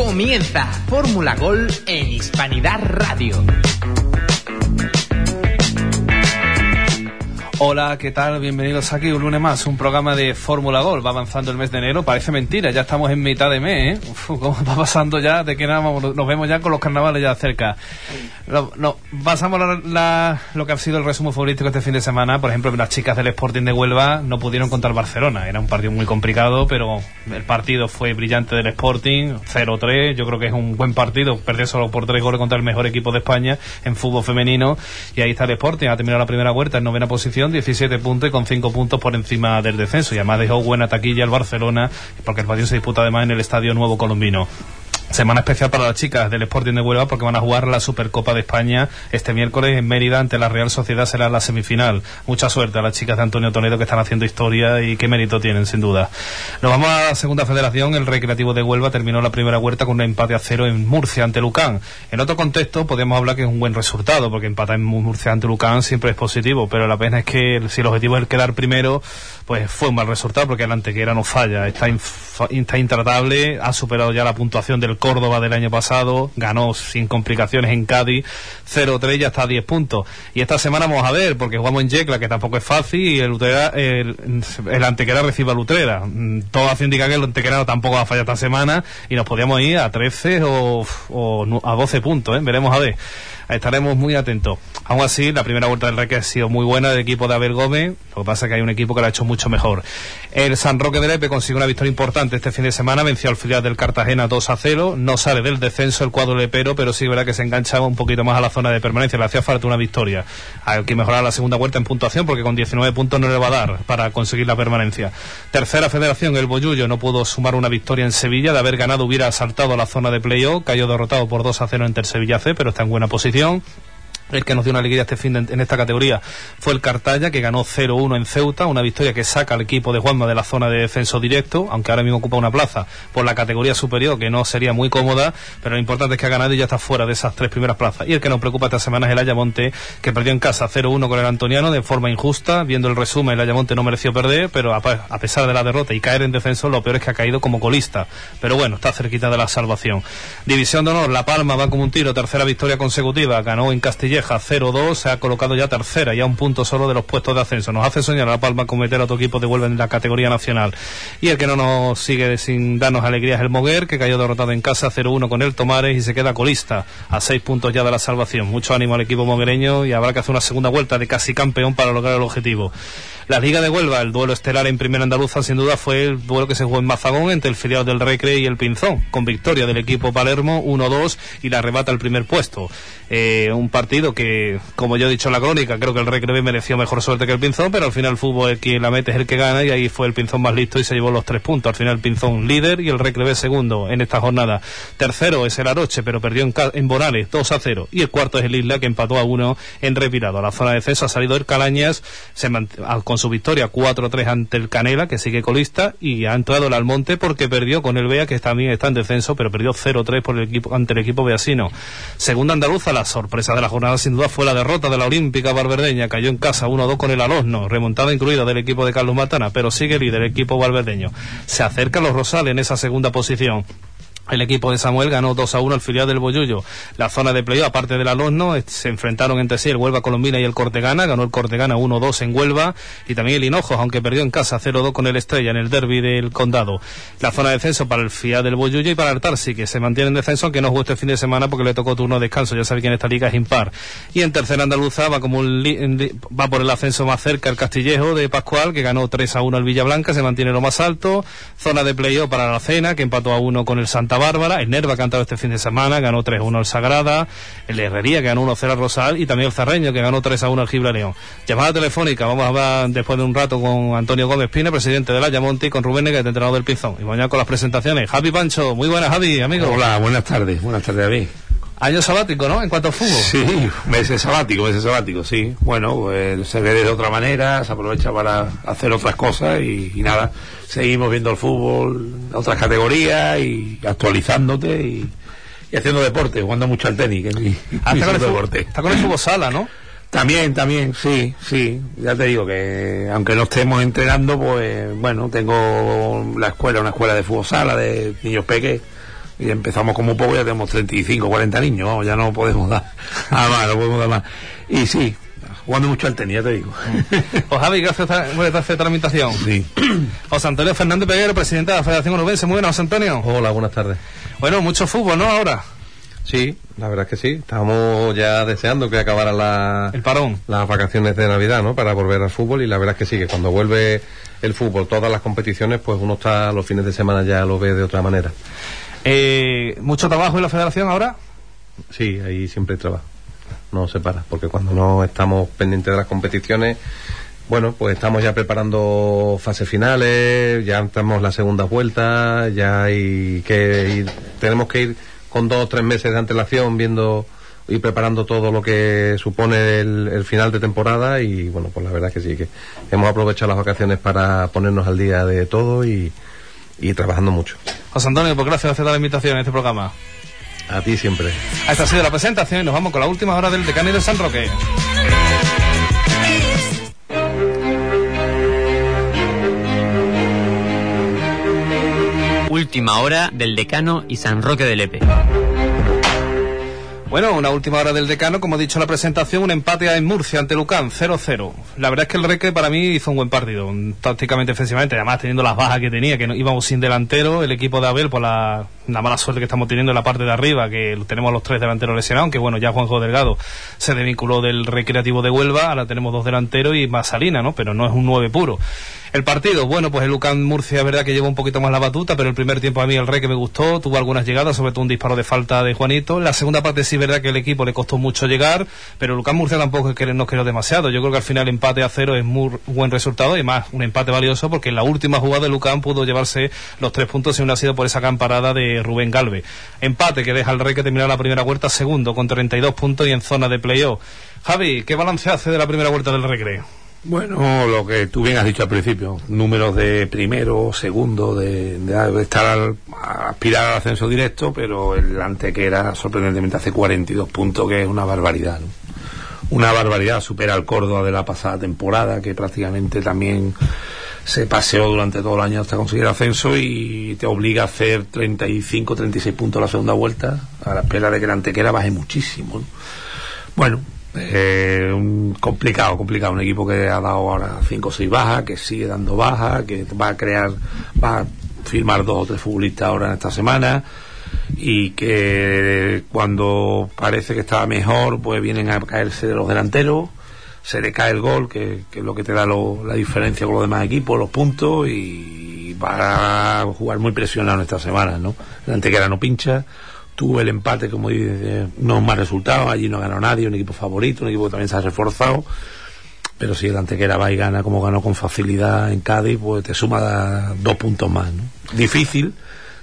Comienza Fórmula Gol en Hispanidad Radio. Hola, ¿qué tal? Bienvenidos aquí un lunes más, un programa de Fórmula Gol. Va avanzando el mes de enero, parece mentira, ya estamos en mitad de mes, ¿eh? ¿Cómo va pasando ya? De que nada, nos vemos ya con los carnavales ya cerca. Pasamos lo que ha sido el resumen futbolístico este fin de semana. Por ejemplo, las chicas del Sporting de Huelva no pudieron contra el Barcelona. Era un partido muy complicado, pero el partido fue brillante del Sporting, 0-3. Yo creo que es un buen partido, perder solo por 3 goles contra el mejor equipo de España en fútbol femenino. Y ahí está el Sporting, ha terminado la primera vuelta en 9ª posición, 17 puntos y con 5 puntos por encima del descenso. Y además dejó buena taquilla el Barcelona, porque el partido se disputa además en el Estadio Nuevo Colombino. Semana especial para las chicas del Sporting de Huelva, porque van a jugar la Supercopa de España este miércoles en Mérida ante la Real Sociedad. Será la semifinal. Mucha suerte a las chicas de Antonio Toledo, que están haciendo historia y qué mérito tienen, sin duda. Nos vamos a la segunda federación. El Recreativo de Huelva terminó la primera vuelta con un empate a 0 en Murcia ante Lucán. En otro contexto podríamos hablar que es un buen resultado, porque empatar en Murcia ante Lucán siempre es positivo, pero la pena es que si el objetivo es el quedar primero, pues fue un mal resultado, porque el Antequera no falla, está intratable, ha superado ya la puntuación del Córdoba del año pasado, ganó sin complicaciones en Cádiz, 0-3, ya está a 10 puntos. Y esta semana vamos a ver, porque jugamos en Yecla, que tampoco es fácil, y el Antequera recibe al Utrera. Todo hace indicar que el Antequera tampoco va a fallar esta semana, y nos podríamos ir a 13 o a 12 puntos, ¿eh? Veremos a ver. Estaremos muy atentos. Aún así, la primera vuelta del Recre ha sido muy buena del equipo de Abel Gómez. Lo que pasa es que hay un equipo que lo ha hecho mucho mejor. El San Roque de Lepe consiguió una victoria importante este fin de semana, venció al filial del Cartagena 2-0. No sale del descenso el cuadro lepero, pero sí verá que se enganchaba un poquito más a la zona de permanencia. Le hacía falta una victoria. Hay que mejorar la segunda vuelta en puntuación, porque con 19 puntos no le va a dar para conseguir la permanencia. Tercera federación, el Bollullo no pudo sumar una victoria en Sevilla. De haber ganado hubiera saltado a la zona de playoff. Cayó derrotado por 2-0 ante el Sevilla C, pero está en buena posición. El que nos dio una alegría este fin en esta categoría fue el Cartaya, que ganó 0-1 en Ceuta, una victoria que saca al equipo de Juanma de la zona de descenso directo, aunque ahora mismo ocupa una plaza por la categoría superior, que no sería muy cómoda, pero lo importante es que ha ganado y ya está fuera de esas 3 primeras plazas. Y el que nos preocupa esta semana es el Ayamonte, que perdió en casa 0-1 con el Antoniano de forma injusta. Viendo el resumen, el Ayamonte no mereció perder, pero a pesar de la derrota y caer en descenso, lo peor es que ha caído como colista, pero bueno, está cerquita de la salvación. División de honor, La Palma va como un tiro, tercera victoria consecutiva, ganó en Castilleja 0-2, se ha colocado ya tercera, ya un punto solo de los puestos de ascenso. Nos hace soñar a La Palma con meter a otro equipo de Huelva en la categoría nacional. Y el que no nos sigue sin darnos alegría es el Moguer, que cayó derrotado en casa 0-1 con el Tomares y se queda colista a 6 puntos ya de la salvación. Mucho ánimo al equipo moguereño, y habrá que hacer una segunda vuelta de casi campeón para lograr el objetivo. La Liga de Huelva, el duelo estelar en Primera Andaluza, sin duda fue el duelo que se jugó en Mazagón entre el filial del Recre y el Pinzón, con victoria del equipo Palermo 1-2 y la arrebata el primer puesto. Un partido que, como yo he dicho en la crónica, creo que el Recre B mereció mejor suerte que el Pinzón, pero al final el fútbol, el que la mete es el que gana, y ahí fue el Pinzón más listo y se llevó los 3 puntos. Al final el Pinzón líder y el Recre B segundo en esta jornada. Tercero es el Aroche, pero perdió en Bonales 2-0, y el cuarto es el Isla, que empató a 1 en Retirado. A la zona de descenso ha salido el Calañas con su victoria 4-3 ante el Canela, que sigue colista, y ha entrado el Almonte porque perdió con el Bea, que también está en descenso, pero perdió 0-3 ante el equipo beasino. Segunda Andaluza, la sorpresa de la jornada sin duda fue la derrota de la Olímpica Valverdeña. Cayó en casa 1-2 con el Alosno, remontada incluida del equipo de Carlos Matana, pero sigue líder el equipo valverdeño. Se acerca a los Rosales en esa segunda posición. El equipo de Samuel ganó 2-1 al filial del Bollullo. La zona de playoff, aparte del Alosno, se enfrentaron entre sí el Huelva Colombina y el Cortegana. Ganó el Cortegana 1-2 en Huelva, y también el Hinojos, aunque perdió en casa 0-2 con el Estrella en el derbi del Condado. La zona de descenso para el filial del Bollullo y para el Tarsi, que se mantiene en descenso, aunque no jugó este fin de semana porque le tocó turno de descanso. Ya sabe que en esta liga es impar. Y en tercera Andaluza va por el ascenso más cerca el Castillejo de Pascual, que ganó 3-1 al Villablanca, se mantiene lo más alto. Zona de playoff para la Cena, que empató a 1 con el Santa Bárbara. El Nerva, que ha entrado este fin de semana, ganó 3-1 al Sagrada. El Herrería, que ganó 1-0 al Rosal, y también el Zarreño, que ganó 3-1 al Gibra León. Llamada telefónica, vamos a hablar después de un rato con Antonio Gómez Pina, presidente del Ayamonte, y con Rubén Negrete, entrenador del Pinzón. Y mañana con las presentaciones. Javi Pancho, muy buenas, Javi, amigo. Hola, buenas tardes, David. Año sabático, ¿no? En cuanto al fútbol. Sí, meses sabático, sí. Bueno, pues se ve de otra manera, se aprovecha para hacer otras cosas y nada, seguimos viendo el fútbol, otras categorías y actualizándote y haciendo deporte, jugando mucho al tenis. Está con el fútbol sala, ¿no? También, sí. Ya te digo que aunque no estemos entrenando, pues bueno, tengo una escuela de fútbol sala de niños pequeños Y empezamos como poco, ya tenemos 35, 40 niños, vamos, ya no podemos dar más, no podemos dar más. Y sí, jugando mucho al tenis, ya te digo. Pues Javi, gracias por esta invitación. Sí. José Antonio Fernández Peguero, presidente de la Federación Onubense. Muy buenas, José Antonio. Hola, buenas tardes. Bueno, mucho fútbol, ¿no? Ahora. Sí, la verdad es que sí. Estábamos ya deseando que acabaran el parón, las vacaciones de Navidad, ¿no? Para volver al fútbol, y la verdad es que sí, que cuando vuelve el fútbol, todas las competiciones, pues uno está los fines de semana ya lo ve de otra manera. ¿Mucho trabajo en la Federación ahora? Sí, ahí siempre hay trabajo. No se para, porque cuando no estamos pendientes de las competiciones, bueno, pues estamos ya preparando fases finales, ya estamos en la segunda vuelta, ya hay que ir, tenemos que ir con 2 o 3 meses de antelación viendo y preparando todo lo que supone el final de temporada, y bueno, pues la verdad es que sí, que hemos aprovechado las vacaciones para ponernos al día de todo y trabajando mucho. José Antonio, pues gracias por aceptar la invitación en este programa. A ti siempre. Esta ha sido la presentación y nos vamos con la última hora del Decano y del San Roque. Última hora del Decano y San Roque de Lepe. Bueno, una última hora del Decano, como he dicho en la presentación, un empate en Murcia ante Lucán, 0-0. La verdad es que el Reque para mí hizo un buen partido, tácticamente, ofensivamente, además teniendo las bajas que tenía, que no, íbamos sin delantero, el equipo de Abel por la mala suerte que estamos teniendo en la parte de arriba, que tenemos los 3 delanteros lesionados, aunque bueno, ya Juanjo Delgado se desvinculó del Recreativo de Huelva, ahora tenemos 2 delanteros y más Salina, ¿no? Pero no es un 9 puro. El partido, bueno, pues el Lucán Murcia es verdad que lleva un poquito más la batuta, pero el primer tiempo a mí el Reque me gustó, tuvo algunas llegadas, sobre todo un disparo de falta de Juanito. En la segunda parte sí es verdad que el equipo le costó mucho llegar, pero el Lucán Murcia tampoco es que nos quedó demasiado. Yo creo que al final empate a 0 es muy buen resultado, y más un empate valioso, porque en la última jugada el Lucán pudo llevarse los 3 puntos si no ha sido por esa camparada de Rubén Galve. Empate que deja al Reque terminar la primera vuelta segundo con 32 puntos y en zona de playoff. Javi, ¿qué balance hace de la primera vuelta del Recreo? Bueno, lo que tú bien has dicho al principio, números de primero, segundo, de estar a aspirar al ascenso directo, pero el Antequera sorprendentemente hace 42 puntos, que es una barbaridad, ¿no? Una barbaridad, supera al Córdoba de la pasada temporada, que prácticamente también se paseó durante todo el año hasta conseguir ascenso, y te obliga a hacer 35, 36 puntos la segunda vuelta, a la espera de que el Antequera baje muchísimo, ¿no? Bueno, complicado, un equipo que ha dado ahora 5 o 6 bajas, que sigue dando bajas, que va a firmar 2 o 3 futbolistas ahora en esta semana, y que cuando parece que estaba mejor, pues vienen a caerse de los delanteros, se le cae el gol, que es lo que te da la diferencia con los demás equipos, los puntos, y va a jugar muy presionado esta semana, ¿no? El Antequera no pincha. Tuvo el empate, como dice, no es mal resultado, allí no ha ganado nadie, un equipo favorito, un equipo que también se ha reforzado, pero si el Antequera va y gana como ganó con facilidad en Cádiz, pues te suma 2 puntos más, ¿no? Difícil,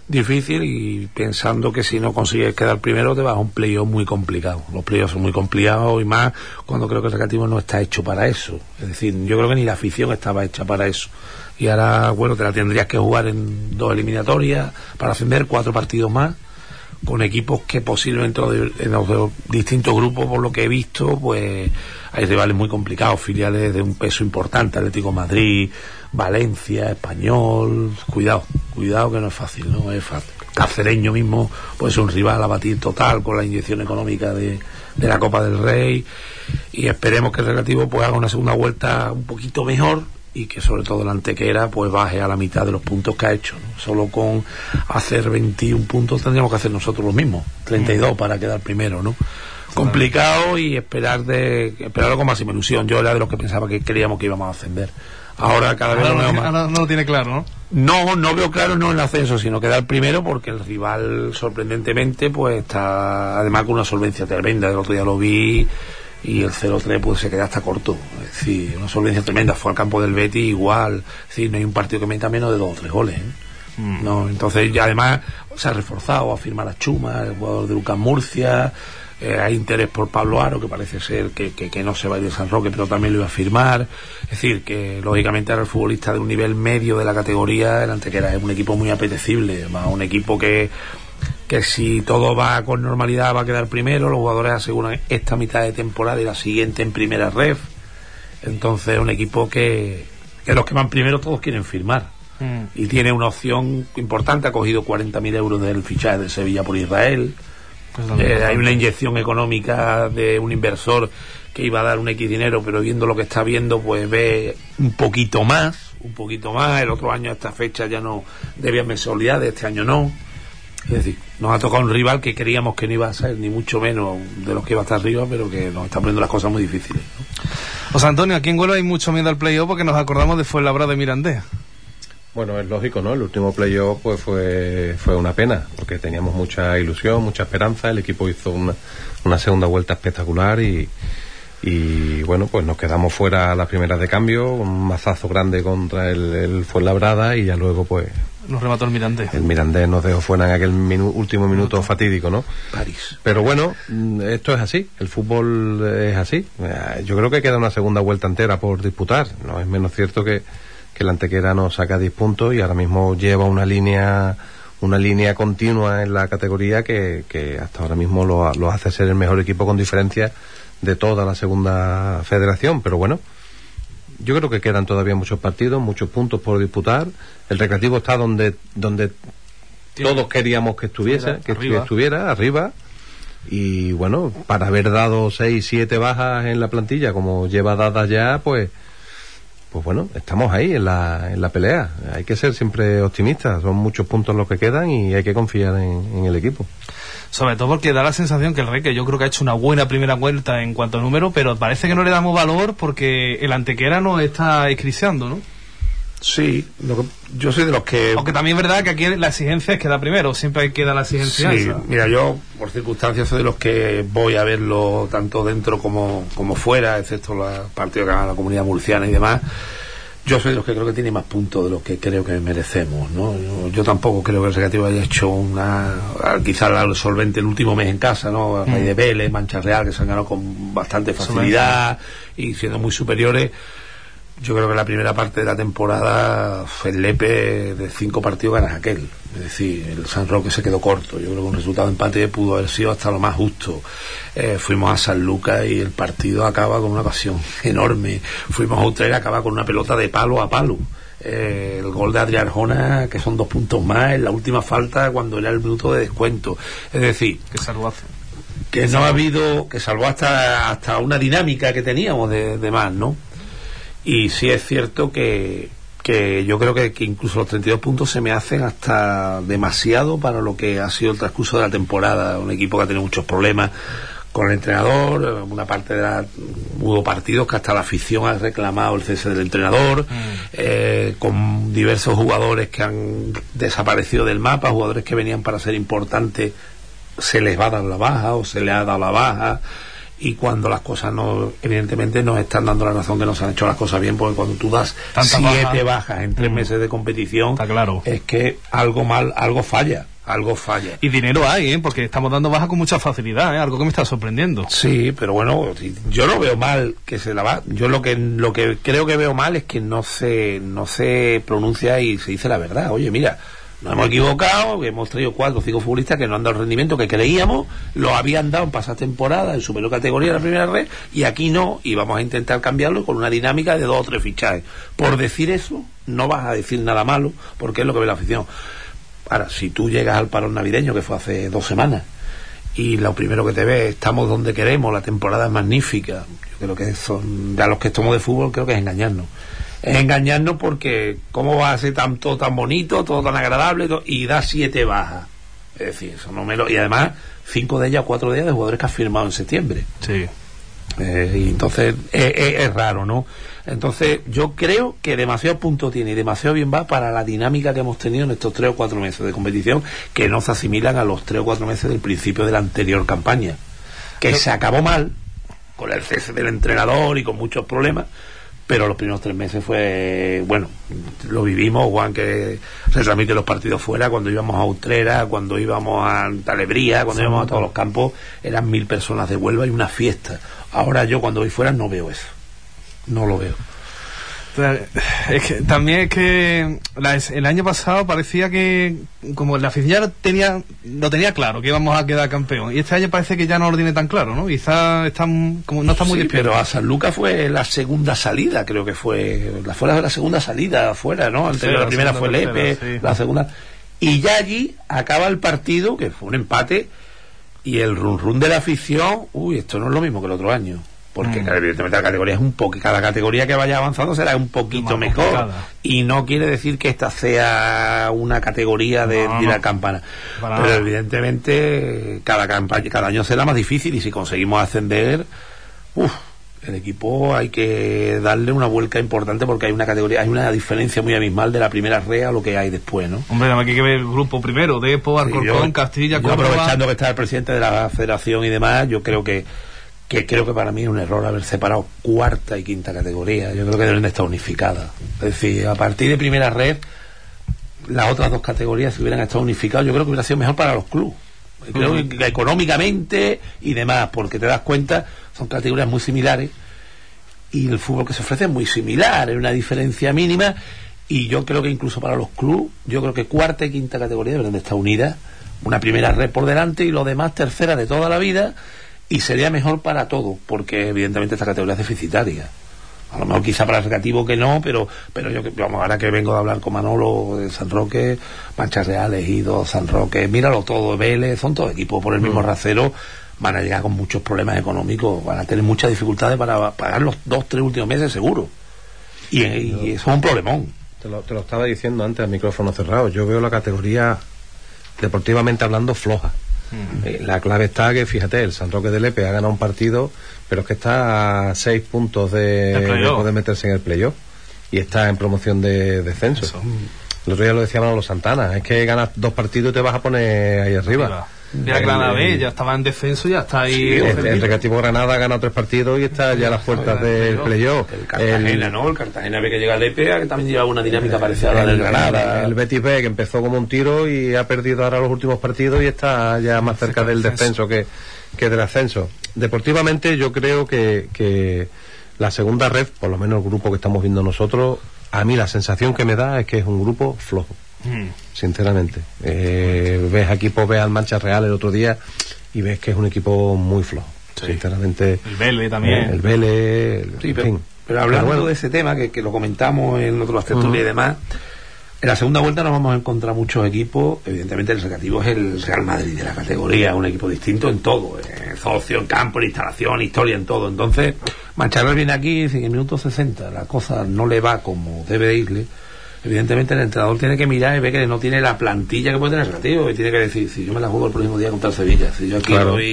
y pensando que si no consigues quedar primero te vas a un playoff muy complicado. Los playoffs son muy complicados, y más cuando creo que el Recreativo no está hecho para eso. Es decir, yo creo que ni la afición estaba hecha para eso. Y ahora, bueno, te la tendrías que jugar en 2 eliminatorias para ascender, 4 partidos más, con equipos que posiblemente en los distintos grupos, por lo que he visto, pues hay rivales muy complicados, filiales de un peso importante, Atlético de Madrid, Valencia, Español. Cuidado que no es fácil, no es fácil. Cacereño mismo puede ser un rival a batir total con la inyección económica de la Copa del Rey, y esperemos que el Recreativo pues haga una segunda vuelta un poquito mejor, y que sobre todo el Antequera pues baje a la mitad de los puntos que ha hecho, ¿no? Solo con hacer 21 puntos tendríamos que hacer nosotros los mismos, 32 para quedar primero, ¿no? Complicado, y esperarlo con máxima ilusión. Yo era de los que pensaba que creíamos que íbamos a ascender. Ahora cada vez no lo tiene claro, ¿no? No veo claro, no el ascenso, sino quedar primero, porque el rival sorprendentemente pues está además con una solvencia tremenda. El otro día lo vi, y el 0-3 pues se queda hasta corto, es decir, una solvencia tremenda. Fue al campo del Betis igual, es decir, no hay un partido que meta menos de 2 o 3 goles, ¿eh? No, entonces ya además se ha reforzado, a firmar a Chuma, el jugador de Lucán Murcia, hay interés por Pablo Aro, que parece ser que no se va a ir de San Roque, pero también lo iba a firmar. Es decir, que lógicamente era el futbolista de un nivel medio de la categoría. El Antequera es un equipo muy apetecible, más un equipo que si todo va con normalidad va a quedar primero. Los jugadores aseguran esta mitad de temporada y la siguiente en primera ref. Entonces un equipo que los que van primero todos quieren firmar. y tiene una opción importante. Ha cogido 40.000 euros del fichaje de Sevilla por Israel. Hay una inyección económica de un inversor que iba a dar un X dinero, pero viendo lo que está viendo, pues ve un poquito más. El otro año a esta fecha ya no debía mensualidades, este año no. Es decir, nos ha tocado un rival que creíamos que no iba a ser ni mucho menos de los que iba a estar arriba, pero que nos está poniendo las cosas muy difíciles, ¿no? José Antonio, aquí en Huelva hay mucho miedo al playoff porque nos acordamos de Fuenlabrada de Mirandés. Bueno, es lógico, ¿no? El último playoff pues fue una pena, porque teníamos mucha ilusión, mucha esperanza. El equipo hizo una segunda vuelta espectacular y bueno, pues nos quedamos fuera a las primeras de cambio, un mazazo grande contra el Fuenlabrada, y ya luego pues nos remató el Mirandés. El Mirandés nos dejó fuera en aquel último minuto fatídico, ¿no? París. Pero bueno, esto es así, el fútbol es así. Yo creo que queda una segunda vuelta entera por disputar. No es menos cierto que el Antequera nos saca 10 puntos y ahora mismo lleva una línea continua en la categoría que hasta ahora mismo lo hace ser el mejor equipo con diferencia de toda la segunda federación. Pero bueno, yo creo que quedan todavía muchos partidos, muchos puntos por disputar. El Recreativo está donde todos queríamos que estuviera arriba. Y bueno, para haber dado 6, 7 bajas en la plantilla como lleva dadas ya, pues bueno, estamos ahí en la pelea. Hay que ser siempre optimistas, son muchos puntos los que quedan y hay que confiar en el equipo. Sobre todo porque da la sensación que el Rey, que yo creo que ha hecho una buena primera vuelta en cuanto a número, pero parece que no le damos valor porque el Antequera nos está escriciando, ¿no? Sí, yo soy de los que... Aunque también es verdad que aquí la exigencia es que da primero, siempre hay que dar la exigencia. Sí, mira, yo por circunstancias soy de los que voy a verlo tanto dentro como fuera, excepto los partidos que haga la Comunidad Murciana y demás. Yo soy de los que creo que tiene más puntos de los que creo que merecemos, ¿no? Yo tampoco creo que el Recreativo haya hecho quizás la solvente el último mes en casa, ¿no? Rey de Vélez, Mancha Real, que se han ganado con bastante facilidad y siendo muy superiores. Yo creo que la primera parte de la temporada fue el Lepe de 5 partidos ganas aquel. Es decir, el San Roque se quedó corto. Yo creo que un resultado de empate pudo haber sido hasta lo más justo. Fuimos a San Lucas y el partido acaba con una pasión enorme. Fuimos a Utrera, acaba con una pelota de palo a palo. El gol de Adrián Arjona, que son 2 puntos más, en la última falta cuando era el minuto de descuento. Es decir, que salvazo. Que no ha habido, que salvó hasta una dinámica que teníamos de más, ¿no? Y sí es cierto que yo creo que incluso los 32 puntos se me hacen hasta demasiado para lo que ha sido el transcurso de la temporada. Un equipo que ha tenido muchos problemas con el entrenador, hubo partidos que hasta la afición ha reclamado el cese del entrenador, con diversos jugadores que han desaparecido del mapa, jugadores que venían para ser importantes, se les va a dar la baja o se les ha dado la baja. Y cuando las cosas evidentemente nos están dando la razón que no se han hecho las cosas bien, porque cuando tú das 7 bajas en 3 meses de competición, está claro, es que algo falla. Y dinero hay, porque estamos dando baja con mucha facilidad, algo que me está sorprendiendo. Sí, pero bueno, yo no veo mal que se la va. Yo lo que creo que veo mal es que no se pronuncia y se dice la verdad. Oye, mira, nos hemos equivocado, hemos traído 4 o 5 futbolistas que no han dado el rendimiento que creíamos, lo habían dado en pasada temporada en superior categoría de la primera red, y aquí no, y vamos a intentar cambiarlo con una dinámica de 2 o 3 fichajes. Por decir eso, no vas a decir nada malo, porque es lo que ve la afición. Ahora, si tú llegas al parón navideño, que fue hace 2 semanas, y lo primero que te ves, estamos donde queremos, la temporada es magnífica, yo creo que son, ya los que estamos de fútbol, creo que es engañarnos. Es engañarnos, porque cómo va a ser todo tan bonito, todo tan agradable, y da 7 bajas. Es decir, eso no y además 5 de ellas o 4 de ellas de jugadores que han firmado en septiembre. Sí. Y entonces es raro, ¿no? Entonces yo creo que demasiado punto tiene y demasiado bien va para la dinámica que hemos tenido en estos 3 o 4 meses de competición, que no se asimilan a los 3 o 4 meses del principio de la anterior campaña, que se acabó mal con el cese del entrenador y con muchos problemas. Pero los primeros 3 meses fue, bueno, lo vivimos, Juan, que se transmiten los partidos fuera, cuando íbamos a Utrera, cuando íbamos a Talebría, cuando íbamos a todos los campos, eran 1000 personas de Huelva y una fiesta. Ahora yo cuando voy fuera no veo eso, no lo veo. Es que también es que el año pasado parecía que como la afición ya lo tenía claro que íbamos a quedar campeón, y este año parece que ya no lo tiene tan claro, ¿no? Quizás no está muy despierto. Pero a San Lucas fue la segunda salida, creo que fue la segunda salida afuera, ¿no? La primera fue Lepe, sí. La segunda, y ya allí acaba el partido, que fue un empate, y el run de la afición, esto no es lo mismo que el otro año. Porque evidentemente la categoría es cada categoría que vaya avanzando será un poquito mejor, y no quiere decir que esta sea una categoría de la campana, pero evidentemente cada año será más difícil, y si conseguimos ascender, el equipo hay que darle una vuelta importante, porque hay una diferencia muy abismal de la primera red a lo que hay después, ¿no? Hombre, hay que ver el grupo primero, Depor, Alcorcón, Castilla, Córdoba. Aprovechando que está el presidente de la federación y demás, yo creo que para mí es un error haber separado cuarta y quinta categoría. Yo creo que deben de estar unificadas. Es decir, a partir de primera red, las otras dos categorías, si hubieran estado unificadas, yo creo que hubiera sido mejor para los clubes. Creo que económicamente y demás, porque te das cuenta, son categorías muy similares, y el fútbol que se ofrece es muy similar, hay una diferencia mínima, y yo creo que incluso para los clubes, yo creo que cuarta y quinta categoría deben de estar unidas, una primera red por delante y lo demás tercera de toda la vida. Y sería mejor para todo, porque evidentemente esta categoría es deficitaria. A lo mejor quizá para el recreativo que no, pero ahora que vengo de hablar con Manolo de San Roque, Manchas Reales, Ido, San Roque, míralo todo, Vélez, son todos equipos por el mismo rasero, van a llegar con muchos problemas económicos, van a tener muchas dificultades para pagar los 2-3 últimos meses seguro. Y eso es un problemón. Te lo estaba diciendo antes al micrófono cerrado. Yo veo la categoría, deportivamente hablando, floja. La clave está que, fíjate, el San Roque de Lepe ha ganado un partido, pero es que está a 6 puntos de poder meterse en el playoff, y está en promoción de descenso. Eso. El otro día lo decía Manolo Santana, es que ganas 2 partidos y te vas a poner ahí arriba. Mira, Granada B ya estaba en descenso, ya está ahí. Sí, el Recreativo Granada ha ganado 3 partidos y está ya a las puertas del playoff. El Cartagena, ¿no? El Cartagena B que llega al EPE, que también lleva una dinámica parecida a la del Granada. El Betis B, que empezó como un tiro y ha perdido ahora los últimos partidos y está ya más cerca del descenso que del ascenso. Deportivamente, yo creo que la segunda red, por lo menos el grupo que estamos viendo nosotros, a mí la sensación que me da es que es un grupo flojo. Sinceramente, ves al Mancha Real el otro día y ves que es un equipo muy flojo, sinceramente. El Vélez también, el Vélez, pero hablando de ese tema que lo comentamos en otros aspectos y demás, en la segunda vuelta nos vamos a encontrar muchos equipos. Evidentemente el recreativo es el Real Madrid de la categoría, un equipo distinto en todo, en socio, en campo, en instalación, historia, en todo. Entonces Mancha Real viene aquí y en el minuto 60 la cosa no le va como debe de irle. Evidentemente el entrenador tiene que mirar y ver que no tiene la plantilla que puede tener el recreativo, y tiene que decir, si yo me la juego el próximo día contra el Sevilla, si yo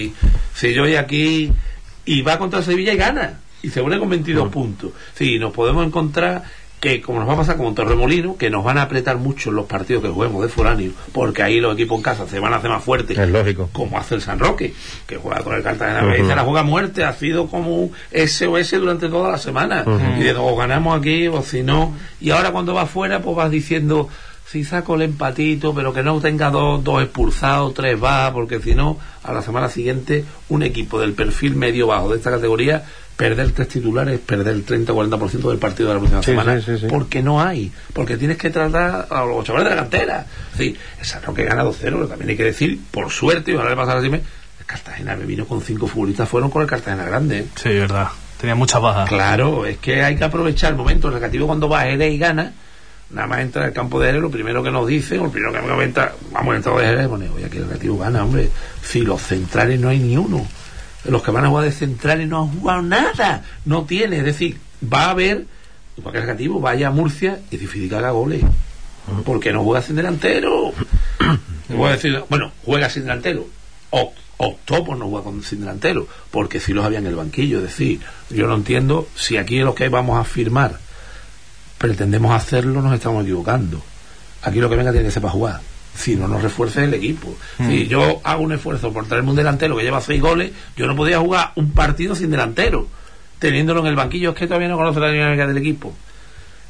voy aquí y va contra el Sevilla y gana y se une con 22 puntos, sí, nos podemos encontrar que, como nos va a pasar con Torremolinos, que nos van a apretar mucho en los partidos que juguemos de foráneo, porque ahí los equipos en casa se van a hacer más fuertes, es lógico, como hace el San Roque, que juega con el Cartagena, y se la juega a muerte, ha sido como un SOS durante toda la semana, y de o ganamos aquí o si no, y ahora cuando vas fuera pues vas diciendo, si saco el empatito, pero que no tenga dos expulsados, 3 va, porque si no, a la semana siguiente un equipo del perfil medio bajo de esta categoría, perder 3 titulares, perder el 30 o 40% del partido de la próxima semana, porque no hay, porque tienes que tratar a los chavales de la cantera. Sí, el San Roque gana 2-0, también hay que decir, por suerte, y ahora le pasa así, el Cartagena me vino con 5 futbolistas, fueron con el Cartagena grande. Sí, verdad, tenía muchas bajas. Claro, es que hay que aprovechar el momento. El recreativo, cuando va a Jerez y gana, nada más entra al campo de Jerez, lo primero que nos dicen, o lo primero que me comenta, vamos a entrar de Jerez, bueno, oye, aquí el recreativo gana, hombre, si los centrales no hay ni uno. Los que van a jugar de centrales no han jugado nada, no tiene, es decir, va a haber, cualquier recreativo vaya a Murcia y es difícil que haga goles, porque no juega sin delantero. Voy a decir, bueno, juega sin delantero, optó por no jugar sin delantero, porque si los había en el banquillo. Es decir, yo no entiendo si aquí lo que vamos a firmar pretendemos hacerlo, nos estamos equivocando. Aquí lo que venga tiene que ser para jugar, si no nos refuerce el equipo. Si yo hago un esfuerzo por traerme un delantero que lleva 6 goles, yo no podía jugar un partido sin delantero, teniéndolo en el banquillo. Es que todavía no conoce la dinámica del equipo.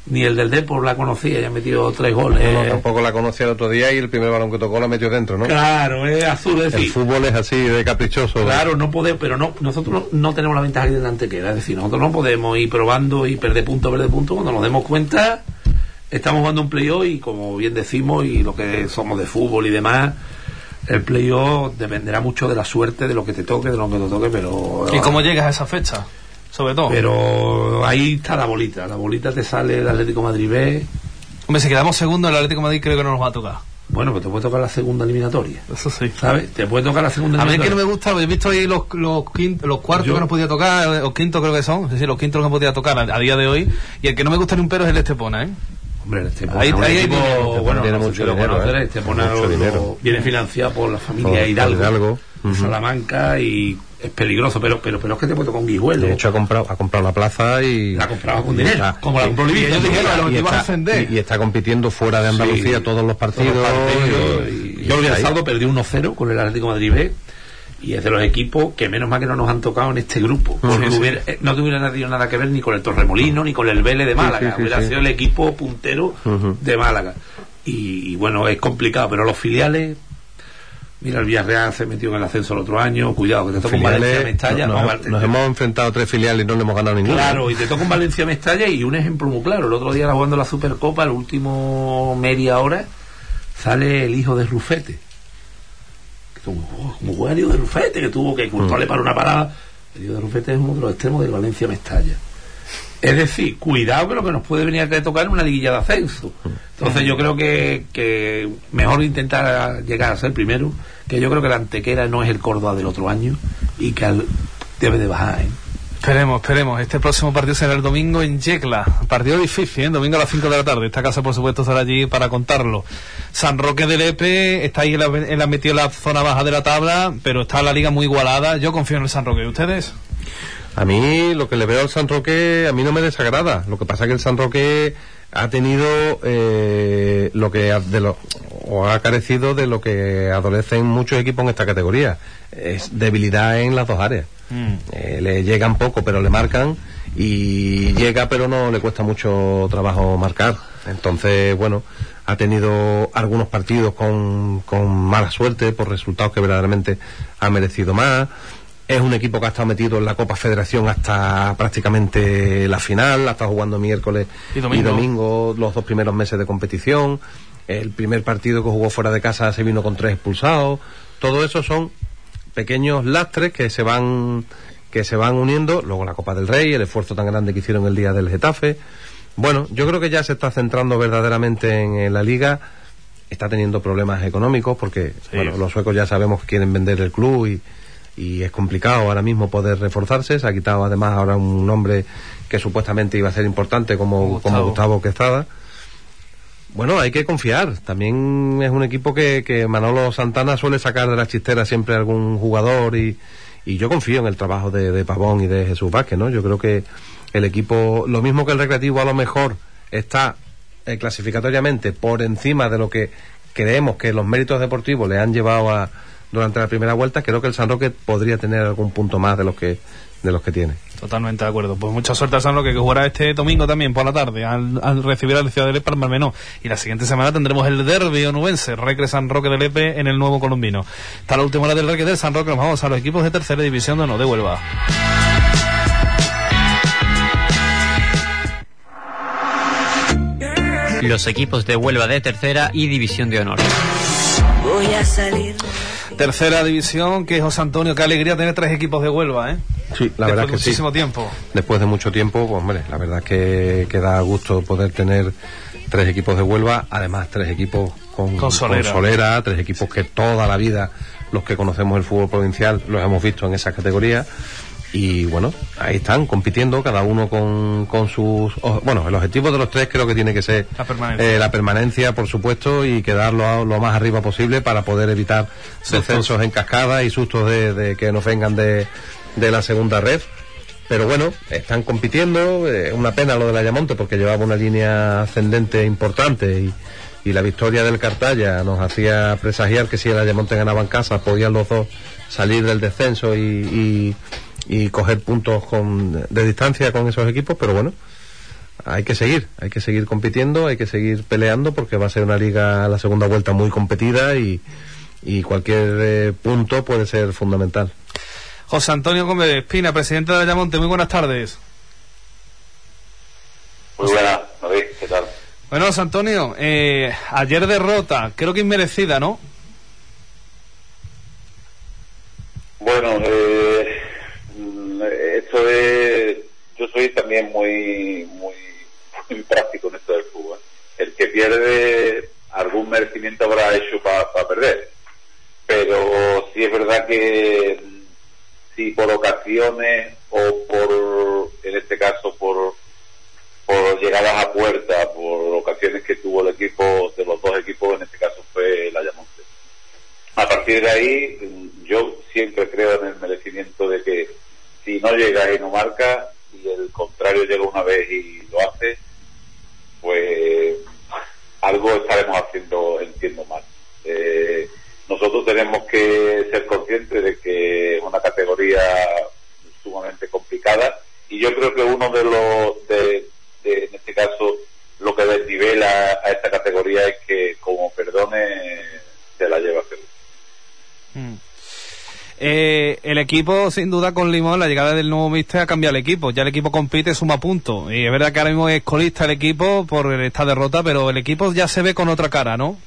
Ni el del Depor la conocía, ya ha metido 3 goles. No, tampoco la conocía el otro día y el primer balón que tocó la metió dentro, ¿no? Claro, es azul, es decir, el fútbol es así de caprichoso. claro, no podemos, pero no, nosotros no tenemos la ventaja que tiene la Antequera, es decir, nosotros no podemos ir probando y perder punto, cuando nos demos cuenta, estamos jugando un playoff y como bien decimos, y lo que somos de fútbol y demás, el playoff dependerá mucho de la suerte, de lo que te toque, de lo que te toque, pero... ¿Y cómo llegas a esa fecha? Sobre todo. Pero ahí está la bolita te sale el Atlético Madrid B. Hombre, si quedamos segundo, el Atlético de Madrid creo que no nos va a tocar. Bueno, pues te puede tocar la segunda eliminatoria. Eso sí. ¿Sabes? Te puede tocar la segunda A mí es eliminatoria. que no me gusta, he visto ahí los cuartos que nos podía tocar, o quintos creo que son, es decir, los quintos que podía tocar a día de hoy, y el que no me gusta ni un pero es el Estepona, ¿eh? Hombre, el Estepona, Ahí hay equipo, dinero, bueno, tiene no sé mucho si lo dinero, conoceré, Estepona mucho dinero. viene financiado por la familia Por Hidalgo. Uh-huh. Salamanca, y es peligroso, pero es que te puede tocar un Guijuelo. De hecho ha comprado la plaza y la compraba con dinero, está, como la compró Livita. ellos dijeron, y iban a está, defender. y está compitiendo fuera de Andalucía todos los partidos. Y Jordi Saldo perdió 1-0 con el Atlético de Madrid B, y es de los equipos que menos mal que no nos han tocado en este grupo, porque no tuviera tenido nada que ver ni con el Torremolino ni con el Vélez de Málaga. Hubiera sido el equipo puntero de Málaga, y bueno, es complicado, pero los filiales, mira, el Villarreal se metió en el ascenso el otro año, cuidado, que te toca un Valencia Mestalla. Nos hemos enfrentado a 3 filiales y no le hemos ganado ninguno. Claro, y te toca un Valencia Mestalla, y un ejemplo muy claro, el otro día jugando la Supercopa, el último media hora, sale el hijo de Rufete, como juega el hijo de Rufete, que tuvo que Courtois para una parada. El hijo de Rufete es uno de los extremos del Valencia Mestalla. Es decir, cuidado que lo que nos puede venir a tocar en una liguilla de ascenso. Entonces yo creo que mejor intentar llegar a ser primero, que yo creo que la Antequera no es el Córdoba del otro año, y que debe de bajar, ¿eh? Esperemos. Este próximo partido será el domingo en Yecla. Partido difícil, ¿eh? Domingo a las 5 de la tarde. Esta casa, por supuesto, estará allí para contarlo. San Roque de Lepe está ahí metido en la zona baja de la tabla, pero está la liga muy igualada. Yo confío en el San Roque. ¿Y ustedes? A mí lo que le veo al San Roque a mí no me desagrada. Lo que pasa es que el San Roque ha tenido ha carecido de lo que adolecen muchos equipos en esta categoría. Es debilidad en las dos áreas. Le llegan poco pero le marcan, y llega pero no le cuesta mucho trabajo marcar. Entonces, bueno, ha tenido algunos partidos con mala suerte por resultados que verdaderamente ha merecido más. Es un equipo que ha estado metido en la Copa Federación hasta prácticamente la final, ha estado jugando miércoles y domingo los 2 primeros meses de competición. El primer partido que jugó fuera de casa se vino con 3 expulsados. Todo eso son pequeños lastres que se van uniendo. Luego la Copa del Rey, el esfuerzo tan grande que hicieron el día del Getafe. Bueno, yo creo que ya se está centrando verdaderamente en la liga. Está teniendo problemas económicos porque bueno, los suecos ya sabemos que quieren vender el club y es complicado ahora mismo poder reforzarse. Se ha quitado además ahora un nombre que supuestamente iba a ser importante como Gustavo Quesada. Bueno, hay que confiar. También es un equipo que Manolo Santana suele sacar de la chistera siempre algún jugador, y yo confío en el trabajo de Pavón y de Jesús Vázquez, ¿no? Yo creo que el equipo, lo mismo que el Recreativo a lo mejor está clasificatoriamente por encima de lo que creemos que los méritos deportivos le han llevado durante la primera vuelta, creo que el San Roque podría tener algún punto más de los que tiene. Totalmente de acuerdo. Pues mucha suerte al San Roque, que jugará este domingo también por la tarde al recibir a la Ciudad de Lepe al Malmenó, y la siguiente semana tendremos el derbi onubense, Recre San Roque de Lepe en el Nuevo Colombino. Está la última hora del Recre del San Roque. Nos vamos a los equipos de tercera división de Huelva. Los equipos de Huelva de tercera y división de honor. Voy a salir. Tercera división, que José Antonio, qué alegría tener 3 equipos de Huelva, ¿eh? Sí, la verdad es que sí. Muchísimo tiempo. Después de mucho tiempo, pues hombre, la verdad es que da gusto poder tener 3 equipos de Huelva, además 3 equipos con solera, 3 equipos que toda la vida los que conocemos el fútbol provincial los hemos visto en esa categoría. Y bueno, ahí están compitiendo cada uno con sus... Bueno, el objetivo de los 3 creo que tiene que ser la permanencia, por supuesto, y quedar lo más arriba posible para poder evitar descensos en cascada y sustos de que nos vengan de la segunda red. Pero bueno, están compitiendo. Es una pena lo del Ayamonte porque llevaba una línea ascendente importante, y la victoria del Cartaya nos hacía presagiar que si el Ayamonte ganaba en casa podían los dos salir del descenso y coger puntos de distancia con esos equipos. Pero bueno, hay que seguir compitiendo, hay que seguir peleando, porque va a ser una liga, la segunda vuelta, muy competida, y cualquier punto puede ser fundamental. José Antonio Gómez Espina, presidente de Ayamonte, muy buenas tardes. Muy buenas, David, ¿qué tal? Bueno, José Antonio, ayer derrota, creo que inmerecida, ¿no? Bueno, esto es... Yo soy también muy práctico en esto del fútbol. El que pierde, algún merecimiento habrá hecho para perder. Pero sí es verdad que si por ocasiones o en este caso por llegadas a puerta, por ocasiones que tuvo el equipo, de los dos equipos, en este caso fue el Ayamonte. A partir de ahí, yo siempre creo en el merecimiento de que si no llegas y no marcas, y el contrario llega una vez y lo hace, pues algo estaremos haciendo, entiendo, mal. Nosotros tenemos que ser conscientes de que es una categoría sumamente complicada, y yo creo que uno de en este caso, lo que desnivela a esta categoría es que, como perdone, se la lleva a hacer. El equipo, sin duda, con Limón, la llegada del nuevo míster ha cambiado el equipo. Ya el equipo compite, suma puntos. Y es verdad que ahora mismo es colista el equipo por esta derrota, pero el equipo ya se ve con otra cara, ¿no?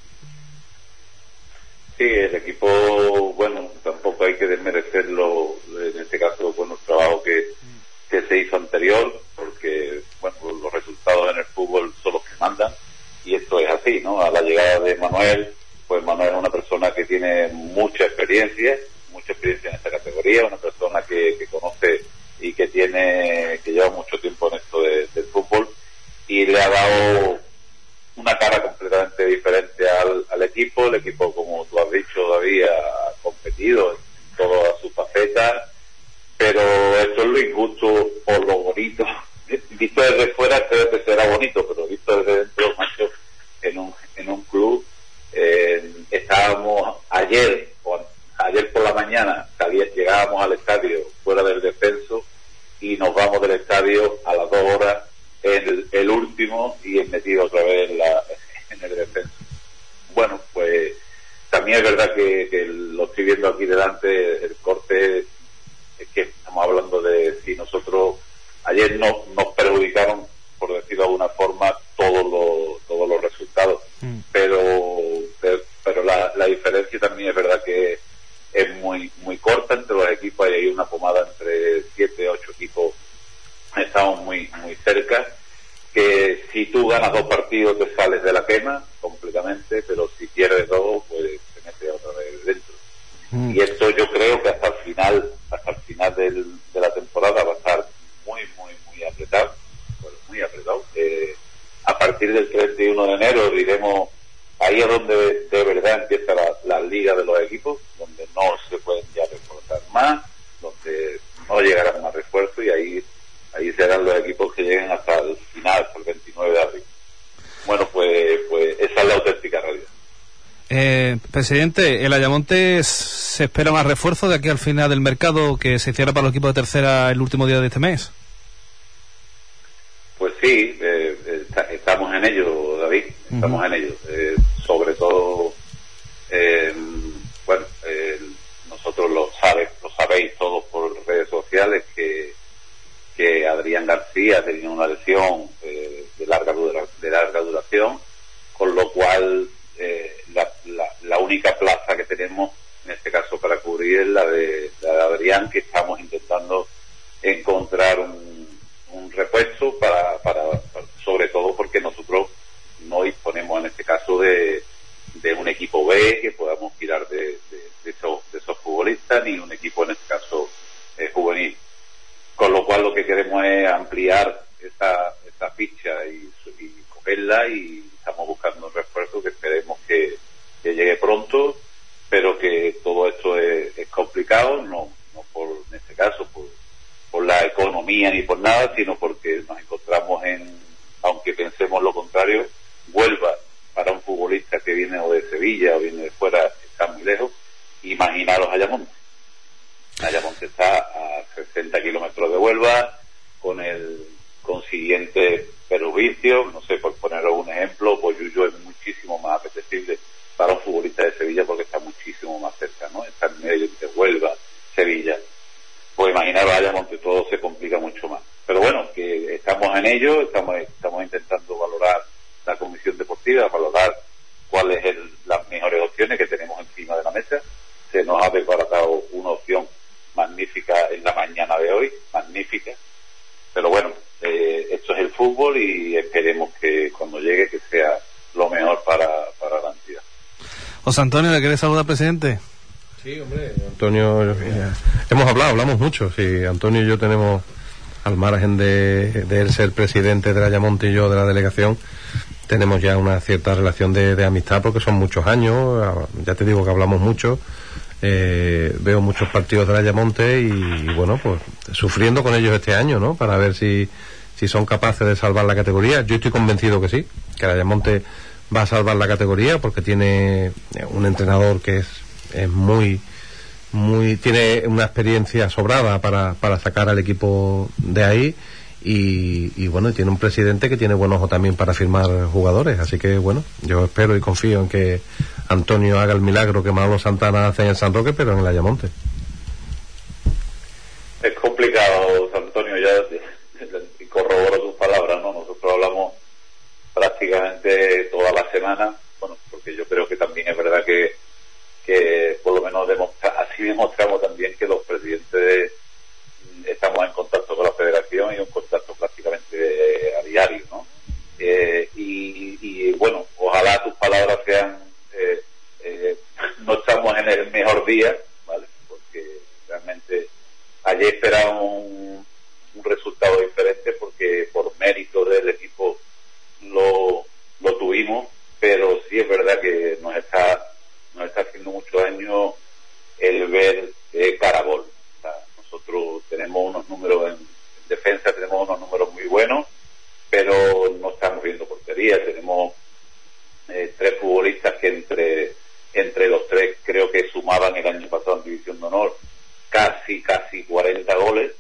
Sí, el equipo, bueno, tampoco hay que desmerecerlo, en este caso, bueno, el trabajo que se hizo anterior, porque, bueno, los resultados en el fútbol son los que mandan, y esto es así, ¿no? A la llegada de Manuel, pues Manuel es una persona que tiene mucha experiencia en esta categoría, una persona que conoce y que lleva mucho tiempo en esto del fútbol, y le ha dado una cara completamente diferente al equipo. El equipo, como tú has dicho, David, ha competido en todas sus facetas, pero esto es lo injusto por lo bonito. Visto desde fuera creo que será bonito, pero visto desde dentro, macho, en un club, estábamos ayer por la mañana, llegábamos al estadio fuera del descenso, y nos vamos del estadio a las 2 horas, el último, y es metido otra vez en el descenso. Bueno, pues también es verdad que lo estoy viendo aquí delante, el corte, es que estamos hablando de si nosotros ayer nos perjudicaron, por decirlo de alguna forma, todos los resultados, pero la diferencia también es verdad que es muy corta entre los equipos. Hay una pomada entre 7 o 8 equipos, estamos muy cerca, que si tú ganas 2 partidos te sales de la quema completamente, pero si pierdes 2 pues te metes otra vez dentro. Y esto yo creo que hasta el final de la temporada va a estar muy apretado, bueno, muy apretado. A partir del 31 de enero diremos, ahí es donde de verdad empieza la liga de los equipos, donde no se pueden ya reforzar más, donde no llegarán más refuerzos, y ahí serán los equipos que lleguen hasta el final, hasta el 29 de abril. Bueno, pues esa es la auténtica realidad. Presidente, ¿el Ayamonte se espera más refuerzo de aquí al final del mercado que se cierra para los equipos de tercera el último día de este mes? Pues sí, estamos en ello, David, estamos en ello. Sobre todo, nosotros lo sabéis todos por redes sociales, que Adrián García tenía una lesión de larga duración, con lo cual la única plaza que tenemos en este caso para cubrir es la de Adrián, que estamos intentando encontrar un repuesto para sobre todo porque nosotros no disponemos en este caso de un equipo B que podamos tirar de esos futbolistas, ni un equipo en este caso juvenil, con lo cual lo que queremos es ampliar esta ficha y cogerla, y estamos buscando un refuerzo que esperemos que llegue pronto, pero que todo esto es complicado, no por en este caso por la economía ni por nada, sino porque nos encontramos aunque pensemos lo contrario, Huelva, para un futbolista que viene o de Sevilla o viene de fuera, está muy lejos. Imaginaros Ayamonte. Ayamonte está a 60 kilómetros de Huelva, con el consiguiente Perrubicio, no sé, por poner un ejemplo, pues Yuyu es muchísimo más apetecible para un futbolista de Sevilla porque está muchísimo más cerca, ¿no? Está en medio de Huelva, Sevilla. Pues imaginaros, Ayamonte, todo se complica mucho más. Pero bueno, que estamos en ello, estamos intentando valorar la comisión deportiva, valorar cuáles son las mejores opciones que tenemos encima de la mesa. Se nos ha desbaratado una opción magnífica en la mañana de hoy, magnífica. Pero bueno, esto es el fútbol y esperemos que cuando llegue que sea lo mejor para la entidad. José Antonio, ¿le querés saludar, presidente? Sí, hombre, Antonio, hablamos mucho, sí, Antonio y yo tenemos, al margen de él ser presidente de Ayamonte y yo de la delegación, tenemos ya una cierta relación de amistad porque son muchos años, ya te digo que hablamos mucho, veo muchos partidos de Ayamonte y bueno, pues sufriendo con ellos este año, ¿no? Para ver si son capaces de salvar la categoría. Yo estoy convencido que sí, que Ayamonte va a salvar la categoría porque tiene un entrenador que es muy tiene una experiencia sobrada para sacar al equipo de ahí y bueno, tiene un presidente que tiene buen ojo también para firmar jugadores, así que bueno, yo espero y confío en que Antonio haga el milagro que Manolo Santana hace en el San Roque, pero en el Ayamonte. Es complicado, Antonio, ya corroboro tus palabras, ¿no? Nosotros hablamos prácticamente toda la semana, bueno, porque yo creo que también es verdad que por lo menos así demostramos también que los presidentes estamos en contacto con la federación y en contacto prácticamente a diario, ¿no? Y bueno, ojalá tus palabras sean no estamos en el mejor día, ¿vale? Porque realmente ayer esperábamos un resultado diferente porque por mérito del equipo lo tuvimos, pero sí es verdad que nos está haciendo mucho daño el ver Caragol. O sea, nosotros tenemos unos números en defensa, tenemos unos números muy buenos, pero no estamos viendo portería. Tenemos 3 futbolistas que entre los 3 creo que sumaban el año pasado en División de Honor casi 40 goles,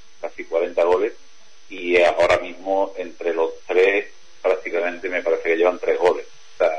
y ahora mismo entre los 3 prácticamente me parece que llevan 3 goles. O sea,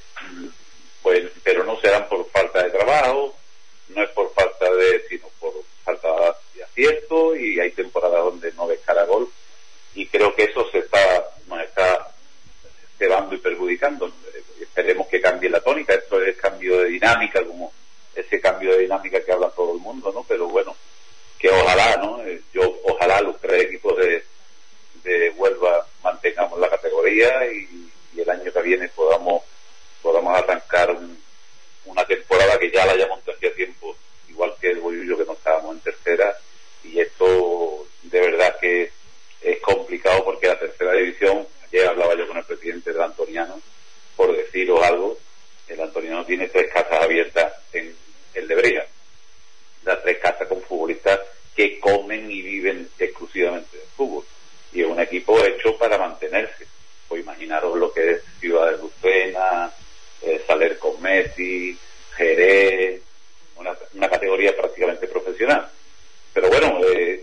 pues, pero no serán por falta de trabajo, no es por falta sino por falta de acierto, y hay temporadas donde no ves Caragol, y creo que eso nos está cebando y perjudicando. Esperemos que cambie la tónica, esto es cambio de dinámica, como ese cambio de dinámica que habla todo el mundo, ¿no? Pero bueno, que ojalá, ¿no? Ojalá los 3 equipos de Huelva mantengamos la categoría y el año que viene podamos arrancar una temporada que ya la hayamos hacía tiempo, igual que el Boyullo, que no estábamos en tercera, y esto de verdad que es complicado porque la tercera división, ayer hablaba yo con el presidente del Antoniano, por deciros algo, el Antoniano tiene 3 casas abiertas en el Lebrija, las 3 casas con futbolistas que comen y viven exclusivamente del fútbol, y es un equipo hecho para mantenerse. Pues imaginaros lo que es Ciudad de Lucena, Saler con Messi, Jerez, una categoría prácticamente profesional. Pero bueno,